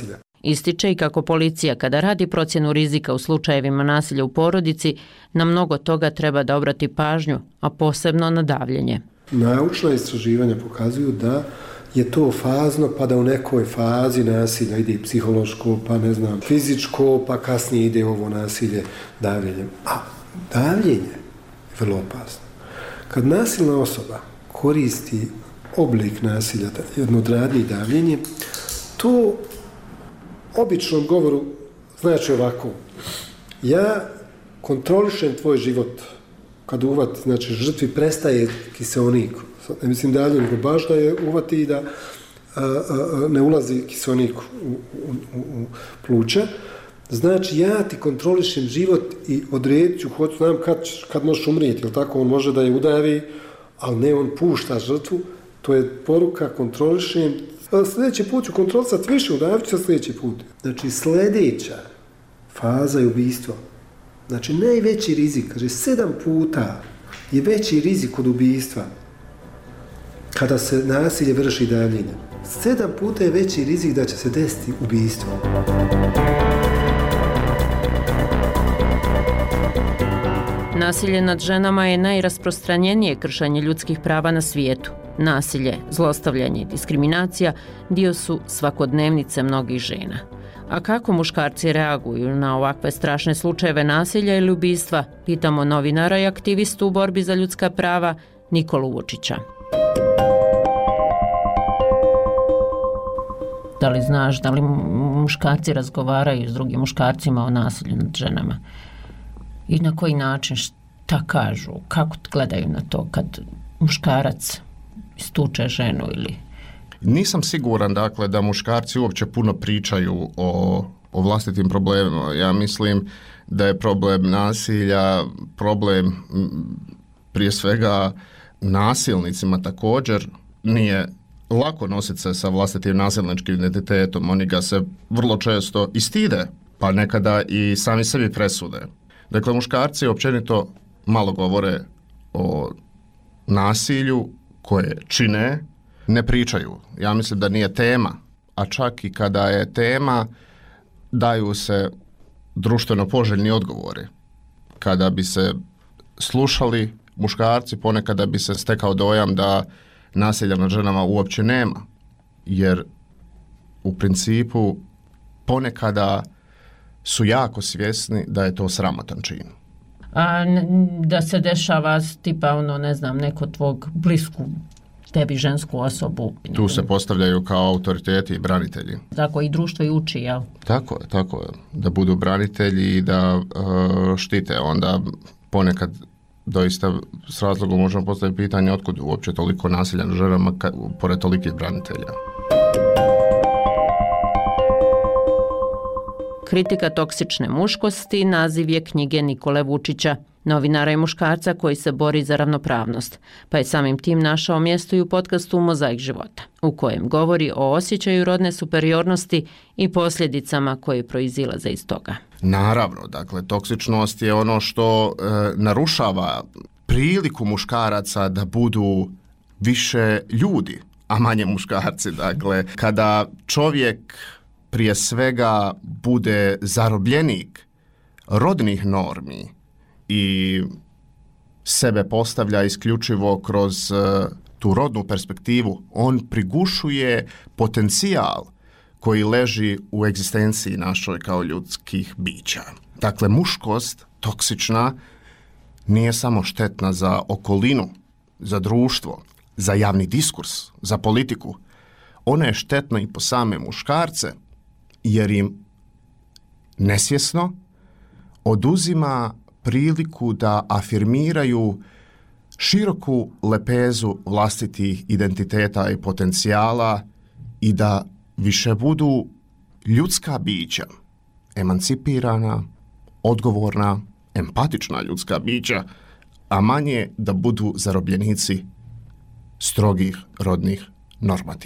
Ističe i kako policija kada radi procjenu rizika u slučajevima nasilja u porodici, na mnogo toga treba da obrati pažnju, a posebno na davljenje. Naučna istraživanja pokazuju da je to fazno, pa da u nekoj fazi nasilja ide i psihološko, pa ne znam, fizičko, pa kasnije ide ovo nasilje davljenjem. A davljenje je vrlo opasno. Kad nasilna osoba koristi oblik nasilja, jedno od radnji davljenje, to običnom govoru znači ovako: ja kontrolišem tvoj život. Kad uvati, znači žrtvi prestaje kiseonik. Ne mislim dalje, nego baš da je uvati i da a, a, ne ulazi kiseonik u, u, u, u pluća. Znači ja ti kontrolišem život i odredit ću, hoću znam kad, kad možeš umrijeti, jel tako? On može da je udavi, ali ne, on pušta žrtvu. To je poruka, kontrolišem. Sljedeći put ću kontrolisati više, udavit ću se sljedeći put. Znači sljedeća faza je ubistvo. Znači najveći rizik, kaže sedam puta je veći rizik od ubistva kada se nasilje vrši davljenjem. Sedam puta je veći rizik da će se desiti ubistvo. Nasilje nad ženama je najrasprostranjenije kršenje ljudskih prava na svijetu. Nasilje, zlostavljanje i diskriminacija dio su svakodnevnice mnogih žena. A kako muškarci reaguju na ovakve strašne slučajeve nasilja ili ubistva, pitamo novinara i aktivistu u borbi za ljudska prava Nikolu Vučića. Da li znaš da li muškarci razgovaraju s drugim muškarcima o nasilju nad ženama? I na koji način, šta kažu, kako gledaju na to kad muškarac istuče ženu ili... Nisam siguran, dakle, da muškarci uopće puno pričaju o, o vlastitim problemima. Ja mislim da je problem nasilja, problem prije svega nasilnicima također. Nije lako nositi se sa vlastitim nasilničkim identitetom. Oni ga se vrlo često i stide, pa nekada i sami sebi presude. Dakle, muškarci općenito malo govore o nasilju koje čine, ne pričaju. Ja mislim da nije tema, a čak i kada je tema, daju se društveno poželjni odgovori. Kada bi se slušali muškarci, ponekada bi se stekao dojam da nasilja nad ženama uopće nema, jer u principu ponekada su jako svjesni da je to sramotan čin. A da se dešava tipa ono, ne znam, neko tvog blisku tebi žensku osobu. Tu se postavljaju kao autoriteti i branitelji. Tako i društvo i uči, jel? Tako je, tako je. Da budu branitelji i da uh, štite. Onda ponekad doista s razlogom možemo postaviti pitanje otkud uopće toliko nasilja na ženama ka, pored tolikih branitelja. Kritika toksične muškosti naziv je knjige Nikole Vučića, novinara i muškarca koji se bori za ravnopravnost, pa je samim tim našao mjesto i u podcastu Mozaik života, u kojem govori o osjećaju rodne superiornosti i posljedicama koje proizilaze iz toga. Naravno, dakle, toksičnost je ono što e, narušava priliku muškaraca da budu više ljudi, a manje muškarci. Dakle, kada čovjek prije svega bude zarobljenik rodnih normi i sebe postavlja isključivo kroz uh, tu rodnu perspektivu, on prigušuje potencijal koji leži u egzistenciji našoj kao ljudskih bića. Dakle, muškost toksična nije samo štetna za okolinu, za društvo, za javni diskurs, za politiku. Ona je štetna i po same muškarce, jer im nesvjesno oduzima priliku da afirmiraju široku lepezu vlastitih identiteta i potencijala i da više budu ljudska bića, emancipirana, odgovorna, empatična ljudska bića, a manje da budu zarobljenici strogih rodnih normativa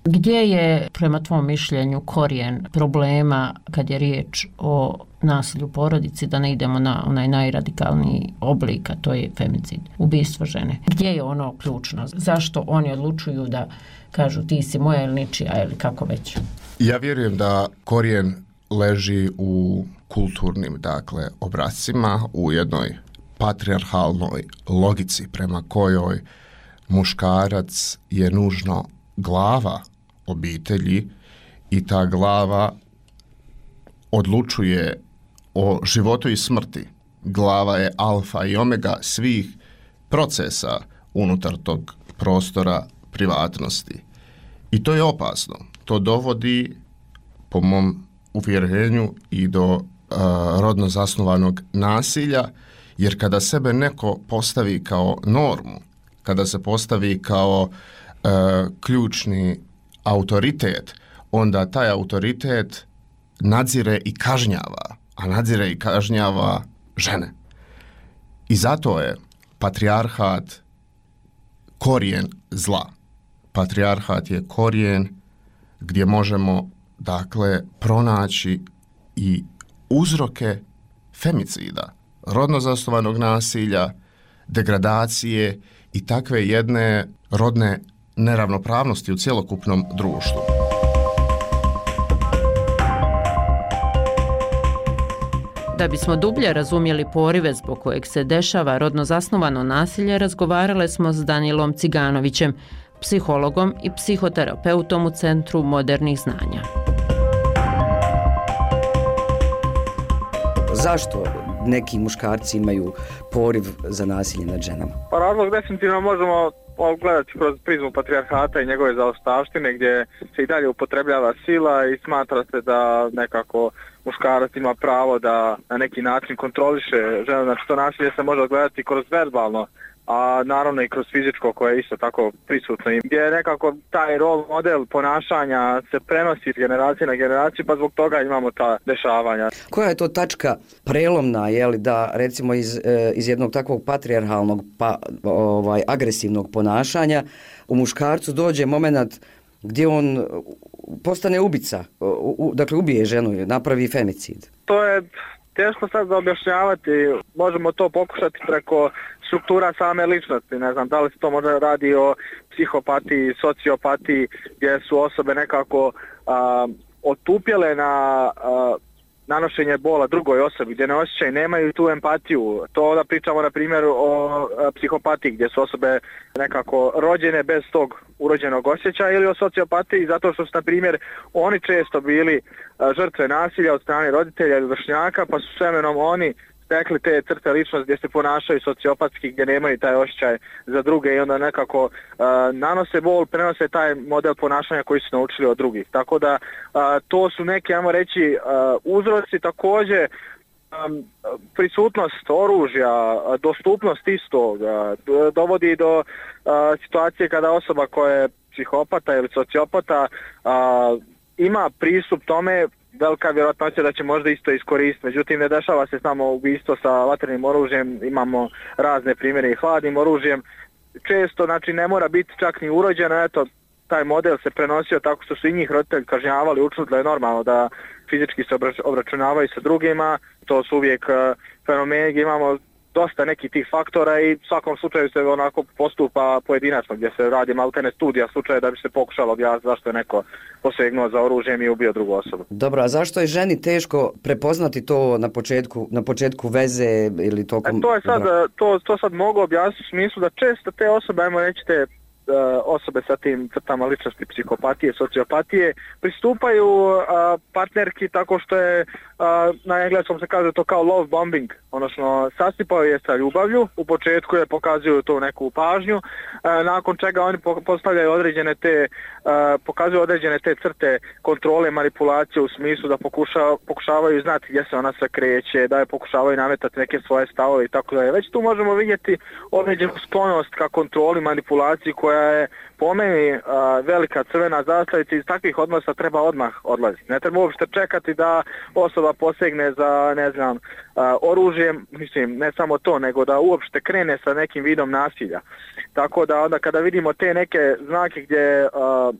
Gdje je, prema tvom mišljenju, korijen problema kad je riječ o nasilju u porodici, da ne idemo na onaj najradikalniji oblik, a to je femicid, ubistvo žene? Gdje je ono ključno? Zašto oni odlučuju da kažu ti si moja ili ničija ili kako već? Ja vjerujem da korijen leži u kulturnim, dakle, obrascima, u jednoj patrijarhalnoj logici prema kojoj muškarac je nužno glava obitelji i ta glava odlučuje o životu i smrti. Glava je alfa i omega svih procesa unutar tog prostora privatnosti. I to je opasno. To dovodi, po mom uvjerenju, i do uh, rodno zasnovanog nasilja, jer kada sebe neko postavi kao normu, kada se postavi kao uh, ključni autoritet, onda taj autoritet nadzire i kažnjava, a nadzire i kažnjava žene. I zato je patrijarhat korijen zla. Patrijarhat je korijen gdje možemo, dakle, pronaći i uzroke femicida, rodno zasnovanog nasilja, degradacije i takve jedne rodne neravnopravnosti u cjelokupnom društvu. Da bismo dublje razumjeli porive zbog kojeg se dešava rodno zasnovano nasilje, razgovarale smo s Danilom Ciganovićem, psihologom i psihoterapeutom u Centru modernih znanja. Zašto neki muškarci imaju poriv za nasilje nad ženama? Pa razlog definitivno možemo gledati kroz prizmu patrijarhata i njegove zaostavštine, gdje se i dalje upotrebljava sila i smatra se da nekako muškarac ima pravo da na neki način kontroliše ženu. Znači to nasilje se može gledati kroz verbalno, a naravno i kroz fizičko koje je isto tako prisutno. Gdje je nekako taj rol model ponašanja se prenosi iz generacije na generaciju, pa zbog toga imamo ta dešavanja. Koja je to tačka prelomna, je li, da recimo iz, iz jednog takvog patrijarhalnog pa ovaj agresivnog ponašanja u muškarcu dođe moment gdje on postane ubica, u, dakle ubije ženu, napravi femicid? To je teško sad da objašnjavati, možemo to pokušati preko struktura same ličnosti, ne znam da li se to možda radi o psihopatiji, sociopatiji, gdje su osobe nekako a, otupjele na a, nanošenje bola drugoj osobi, gdje ne osjećaju, nemaju tu empatiju. To da pričamo na primjer o a, psihopatiji, gdje su osobe nekako rođene bez tog urođenog osjećaja, ili o sociopatiji zato što su na primjer oni često bili a, žrtve nasilja od strane roditelja ili vršnjaka, pa su s vremenom oni stekli te crte ličnosti gdje se ponašaju sociopatski, gdje nemaju taj osjećaj za druge i onda nekako uh, nanose bol, prenose taj model ponašanja koji su naučili od drugih. Tako da uh, to su neki, ajmo reći, uh, uzroci. Također um, prisutnost oružja, dostupnost istog uh, dovodi do uh, situacije kada osoba koja je psihopata ili sociopata uh, ima pristup tome, velika vjerojatnoća da će možda isto iskoristiti. Međutim, ne dešava se samo ubistvo sa vatrenim oružjem, imamo razne primjere i hladnim oružjem. Često, znači, ne mora biti čak ni urođeno, eto, taj model se prenosio tako što su i njih roditelji kažnjavali, učili da je normalno da fizički se obračunavaju sa drugima. To su uvijek uh, fenomeni gdje imamo dosta nekih tih faktora i u svakom slučaju se onako postupa pojedinačno, gdje se radi maltene studija slučaja da bi se pokušalo objasniti zašto je neko posegnuo za oružjem i ubio drugu osobu. Dobro, a zašto je ženi teško prepoznati to na početku, na početku veze ili tokom... E, to je sad, to, to sad mogu objasniti u smislu da često te osobe, ajmo reći te osobe sa tim crtama ličnosti psihopatije, sociopatije, pristupaju uh, partnerki tako što je, uh, na engleskom se kaže to kao love bombing, odnosno sasipaju je sa ljubavlju, u početku je pokazuju tu neku pažnju, uh, nakon čega oni postavljaju određene te, uh, pokazuju određene te crte kontrole, manipulacije u smislu da pokuša, pokušavaju znati gdje se ona sve kreće, da je pokušavaju nametati neke svoje stavove i tako da je. Već tu možemo vidjeti određenu sklonost ka kontroli, manipulaciji koja je po meni uh, velika crvena zastavica. Iz takvih odnosa treba odmah odlaziti. Ne treba uopšte čekati da osoba posegne za, ne znam, uh, oružjem, mislim, ne samo to, nego da uopšte krene sa nekim vidom nasilja. Tako da onda kada vidimo te neke znake gdje uh,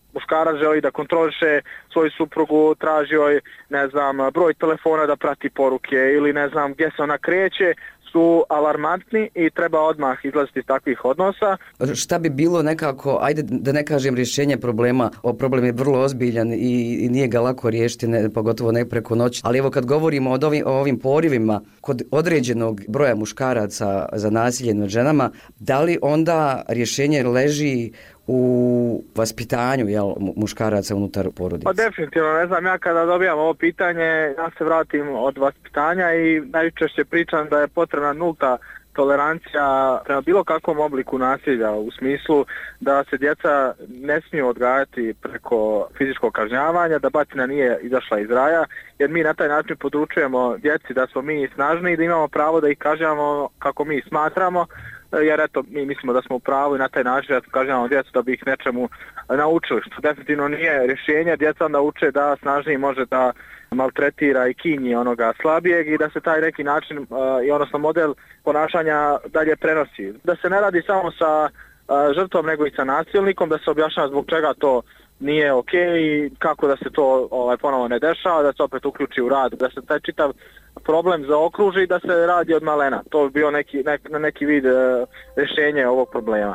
muškarac želi da kontroliše svoju suprugu, traži joj, ne znam, broj telefona da prati poruke ili ne znam gdje se ona kreće, su alarmantni i treba odmah izlaziti iz takvih odnosa. Šta bi bilo nekako, ajde da ne kažem rješenje problema, o problem je vrlo ozbiljan i, i nije ga lako riješiti, ne, pogotovo ne preko noći. Ali evo kad govorimo o ovim, o ovim porivima kod određenog broja muškaraca za nasilje nad ženama, da li onda rješenje leži u vaspitanju jel, muškaraca unutar porodice? Pa definitivno, ne znam, ja kada dobijam ovo pitanje, ja se vratim od vaspitanja i najčešće pričam da je potrebna nulta tolerancija prema bilo kakvom obliku nasilja, u smislu da se djeca ne smiju odgajati preko fizičkog kažnjavanja, da batina nije izašla iz raja, jer mi na taj način područujemo djeci da smo mi snažni i da imamo pravo da ih kažnjavamo kako mi smatramo, jer eto, mi mislimo da smo u pravu i na taj način da kažnjavamo djecu da bi ih nečemu naučili, što definitivno nije rješenje. Djeca onda uče da snažniji može da maltretira i kinji onoga slabijeg i da se taj neki način, uh, i odnosno model ponašanja dalje prenosi. Da se ne radi samo sa uh, žrtvom nego i sa nasilnikom, da se objašnjava zbog čega to nije ok i kako da se to ovaj, ponovo ne dešava, da se opet uključi u rad, da se taj čitav problem zaokruži i da se radi od malena. To bi bio neki, nek, neki vid uh, rješenja ovog problema.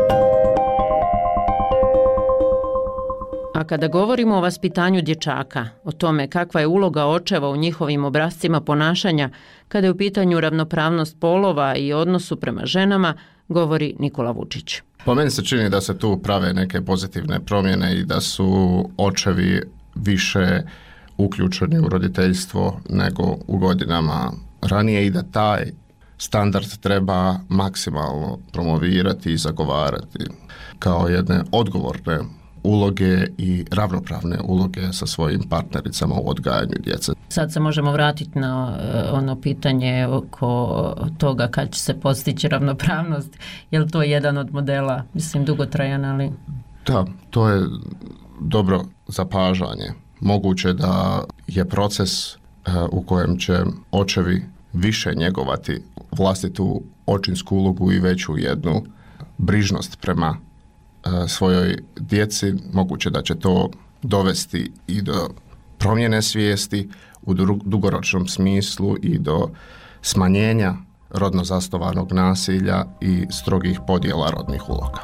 A kada govorimo o vaspitanju dječaka, o tome kakva je uloga očeva u njihovim obrascima ponašanja, kada je u pitanju ravnopravnost polova i odnosu prema ženama, govori Nikola Vučić. Po meni se čini da se tu prave neke pozitivne promjene i da su očevi više uključeni u roditeljstvo nego u godinama ranije i da taj standard treba maksimalno promovirati i zagovarati kao jedne odgovorne uloge i ravnopravne uloge sa svojim partnericama u odgajanju djece. Sad se možemo vratiti na ono pitanje oko toga kad će se postići ravnopravnost. Je li to jedan od modela, mislim, dugotrajan, ali... Da, to je dobro zapažanje. Moguće da je proces u kojem će očevi više njegovati vlastitu očinsku ulogu i veću jednu brižnost prema svojoj djeci, moguće da će to dovesti i do promjene svijesti u dugoročnom smislu i do smanjenja rodno zasnovanog nasilja i strogih podjela rodnih uloga.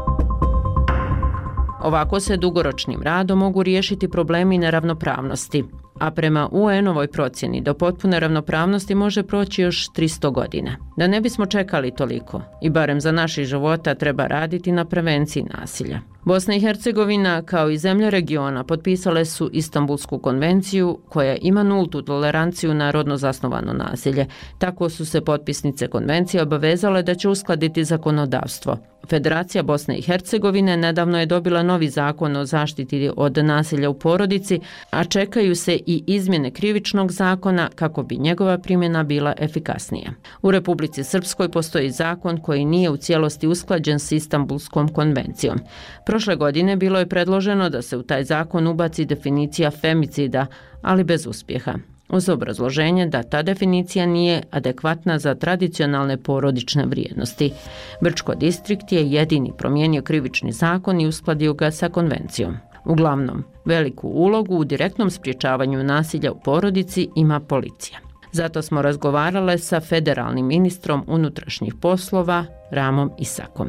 Ovako se dugoročnim radom mogu riješiti problemi neravnopravnosti, a prema U N-ovoj procjeni do potpune ravnopravnosti može proći još tristo godina. Da ne bismo čekali toliko i barem za naših života treba raditi na prevenciji nasilja. Bosna i Hercegovina kao i zemlje regiona potpisale su Istanbulsku konvenciju koja ima nultu toleranciju na rodno zasnovano nasilje. Tako su se potpisnice konvencije obavezale da će uskladiti zakonodavstvo. Federacija Bosne i Hercegovine nedavno je dobila novi zakon o zaštiti od nasilja u porodici, a čekaju se i izmjene krivičnog zakona kako bi njegova primjena bila efikasnija. U Republici Srpskoj postoji zakon koji nije u cijelosti usklađen s Istanbulskom konvencijom. Prošle godine bilo je predloženo da se u taj zakon ubaci definicija femicida, ali bez uspjeha, uz obrazloženje da ta definicija nije adekvatna za tradicionalne porodične vrijednosti. Brčko distrikt je jedini promijenio krivični zakon i uskladio ga sa konvencijom. Uglavnom, veliku ulogu u direktnom sprječavanju nasilja u porodici ima policija. Zato smo razgovarale sa federalnim ministrom unutrašnjih poslova Ramom Isakom.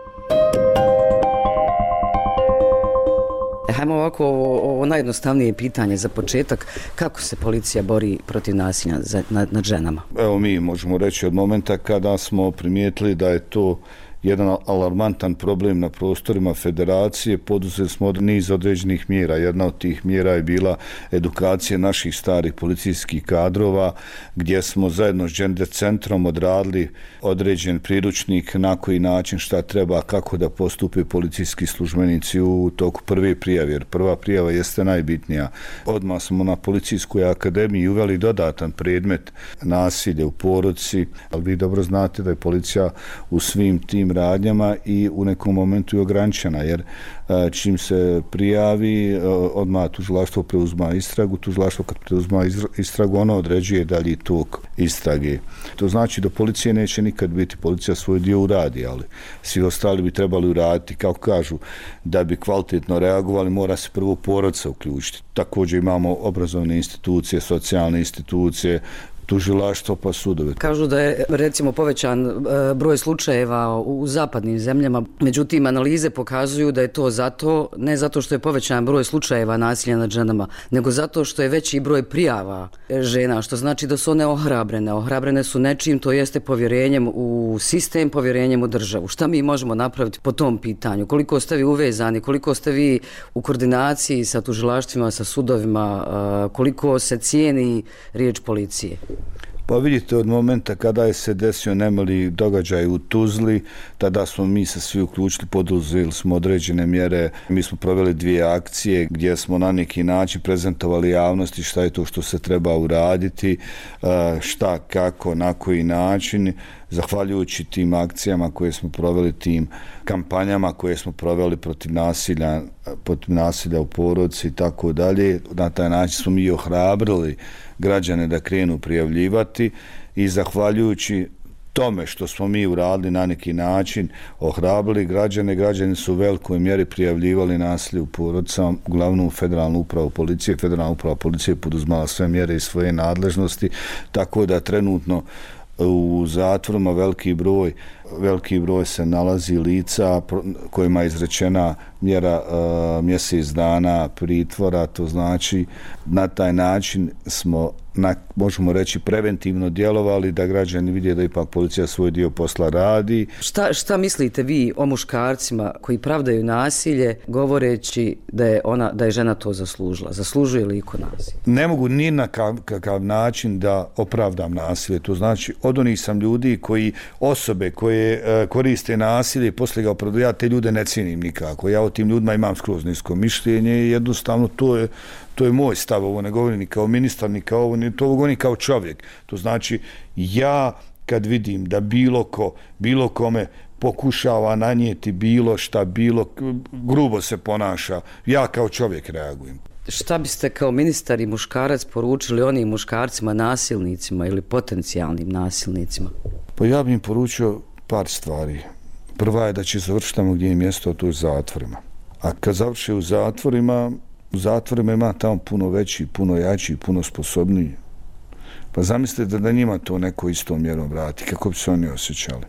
Hajmo ovako, ovo najjednostavnije pitanje za početak. Kako se policija bori protiv nasilja nad, nad ženama? Evo mi možemo reći od momenta kada smo primijetili da je to jedan alarmantan problem na prostorima federacije, poduzeli smo niz određenih mjera. Jedna od tih mjera je bila edukacija naših starih policijskih kadrova, gdje smo zajedno s Gender centrom odradili određen priručnik na koji način šta treba, kako da postupe policijski službenici u toku prve prijave, jer prva prijava jeste najbitnija. Odmah smo na policijskoj akademiji uveli dodatan predmet nasilje u porodici, ali vi dobro znate da je policija u svim tim radnjama i u nekom momentu je ograničena, jer čim se prijavi, odmah tužilaštvo preuzma istragu, tužilaštvo kad preuzma istragu, ono određuje dalji tok istrage. To znači da policije neće nikad biti, policija svoj dio uradi, ali svi ostali bi trebali uraditi, kao kažu, da bi kvalitetno reagovali, mora se prvo porodica uključiti. Također imamo obrazovne institucije, socijalne institucije, tužilaštvo pa sudove. Kažu da je recimo povećan broj slučajeva u zapadnim zemljama, međutim analize pokazuju da je to zato, ne zato što je povećan broj slučajeva nasilja nad ženama, nego zato što je veći broj prijava žena, što znači da su one ohrabrene. Ohrabrene su nečim, to jeste povjerenjem u sistem, povjerenjem u državu. Šta mi možemo napraviti po tom pitanju? Koliko ste vi uvezani, koliko ste vi u koordinaciji sa tužilaštvima, sa sudovima, koliko se cijeni riječ policije? Pa vidite, od momenta kada je se desio nemali događaj u Tuzli, tada smo mi se svi uključili, poduzeli smo određene mjere. Mi smo proveli dvije akcije gdje smo na neki način prezentovali javnosti šta je to što se treba uraditi, šta, kako, na koji način. Zahvaljujući tim akcijama koje smo proveli, tim kampanjama koje smo proveli protiv nasilja, protiv nasilja u porodici i tako dalje, na taj način smo mi ohrabrili građane da krenu prijavljivati i zahvaljujući tome što smo mi uradili na neki način, ohrabrili građane, građani su u velikoj mjeri prijavljivali nasilje u porodicama, uglavnom federalnu upravu policije. Federalna uprava policije poduzmala sve mjere iz svoje nadležnosti, tako da trenutno u zatvorima veliki broj, veliki broj se nalazi lica kojima je izrečena mjera uh, mjesec dana pritvora, to znači na taj način smo, na, možemo reći, preventivno djelovali da građani vidje da ipak policija svoj dio posla radi. Šta, šta mislite vi o muškarcima koji pravdaju nasilje govoreći da je, ona, da je žena to zaslužila? Zaslužuje li iko nasilje? Ne mogu ni na kakav način da opravdam nasilje. To znači od onih sam ljudi koji, osobe koje uh, koriste nasilje i poslije ga opravdaju, ja te ljude ne cijenim nikako. Ja o tim ljudima imam skroz nisko mišljenje i jednostavno to je To je moj stav, ovo ne govorim ni kao ministar, ni kao ovo, to ovo govorim kao čovjek. To znači, ja kad vidim da bilo ko, bilo kome pokušava nanijeti bilo šta, bilo grubo se ponaša, ja kao čovjek reagujem. Šta biste kao ministar i muškarac poručili onim muškarcima, nasilnicima ili potencijalnim nasilnicima? Pa ja bih im poručio par stvari. Prva je da će završiti tamo gdje je mjesto, to je zatvorima. A kad završe u zatvorima, u zatvorima ima tamo puno veći, puno jači, puno sposobniji. Pa zamislite da njima to neko istom mjerom vrati, kako bi se oni osjećali.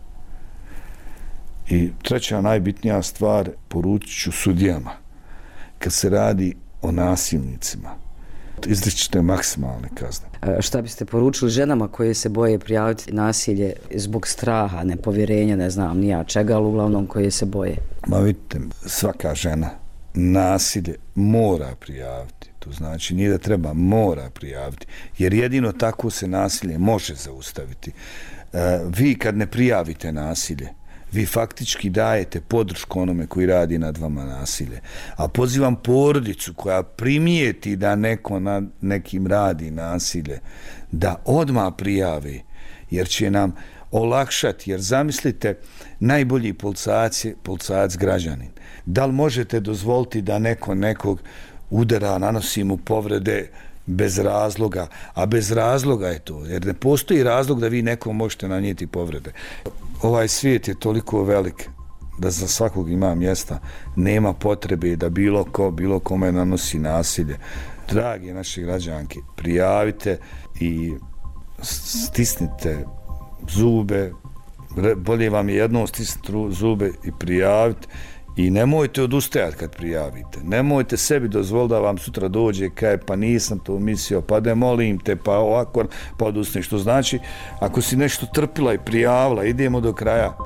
I treća najbitnija stvar, poručit ću sudijama. Kad se radi o nasilnicima, izričite maksimalne kazne. A šta biste poručili ženama koje se boje prijaviti nasilje zbog straha, nepovjerenja, ne znam nija čega, ali uglavnom koje se boje? Ma vidite, svaka žena nasilje mora prijaviti. To znači nije da treba, mora prijaviti. Jer jedino tako se nasilje može zaustaviti. E, vi kad ne prijavite nasilje, vi faktički dajete podršku onome koji radi nad vama nasilje. A pozivam porodicu koja primijeti da neko nad nekim radi nasilje, da odmah prijavi, jer će nam olakšati. Jer zamislite, najbolji policajac je policajac građanin. Da li možete dozvoliti da neko nekog udara, nanosi mu povrede bez razloga, a bez razloga je to, jer ne postoji razlog da vi nekom možete nanijeti povrede. Ovaj svijet je toliko velik da za svakog ima mjesta, nema potrebe da bilo ko, bilo kome nanosi nasilje. Dragi naši građanki, prijavite i stisnite zube, bolje vam je jednom stisniti zube i prijaviti. I nemojte odustajati kad prijavite. Nemojte sebi dozvoliti da vam sutra dođe kaj pa nisam to mislio, pa da molim te, pa ovako, pa odustane. Što znači, ako si nešto trpila i prijavila, idemo do kraja.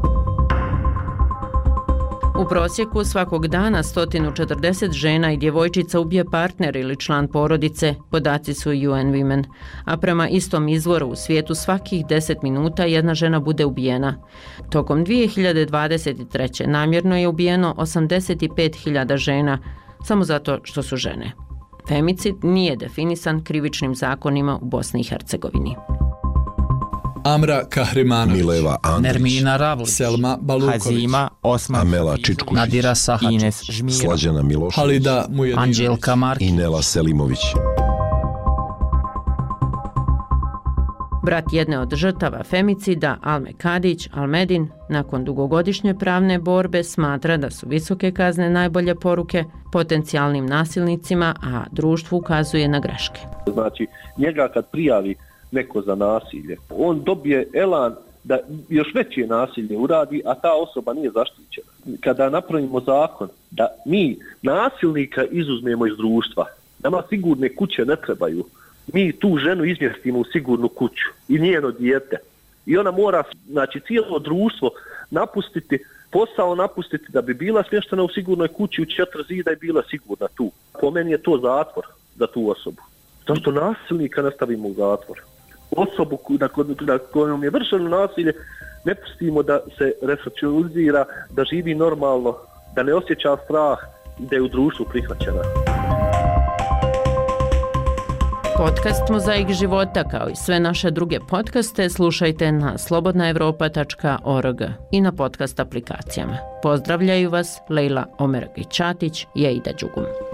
U prosjeku svakog dana sto četrdeset žena i djevojčica ubije partner ili član porodice, podaci su U N Women. A prema istom izvoru u svijetu svakih deset minuta jedna žena bude ubijena. Tokom dvije hiljade dvadeset treće namjerno je ubijeno osamdeset pet hiljada žena, samo zato što su žene. Femicid nije definisan krivičnim zakonima u Bosni i Hercegovini. Amra Kahrimanović, Mileva Andrić, Nermina Ravlić, Selma Baluković, Hazima Osman, Amela Čičkušić, Nadira Sahačić, Ines Žmira, Slađana Milošević, Halida Mujedinović, Anđelka Markić, Inela Selimović. Brat jedne od žrtava femicida, Alme Kadić, Almedin, nakon dugogodišnje pravne borbe smatra da su visoke kazne najbolje poruke potencijalnim nasilnicima, a društvu ukazuje na greške. Znači, njega kad prijavi neko za nasilje, on dobije elan da još veće nasilje uradi, a ta osoba nije zaštićena. Kada napravimo zakon da mi nasilnika izuzmemo iz društva, nama sigurne kuće ne trebaju, mi tu ženu izmjestimo u sigurnu kuću i njeno dijete. I ona mora, znači, cijelo društvo napustiti, posao napustiti da bi bila smještena u sigurnoj kući u četiri zida i bila sigurna tu. Po meni je to zatvor za tu osobu. Zašto nasilnika ne stavimo u zatvor? Osobu na kojom je vršeno nasilje ne pustimo da se resocijalizira, da živi normalno, da ne osjeća strah i da je u društvu prihvaćena. Podcast Mozaik života kao i sve naše druge podcaste slušajte na slobodna evropa tačka org i na podcast aplikacijama. Pozdravljaju vas Lejla Omeragić-Ćatić i Aida Đugum.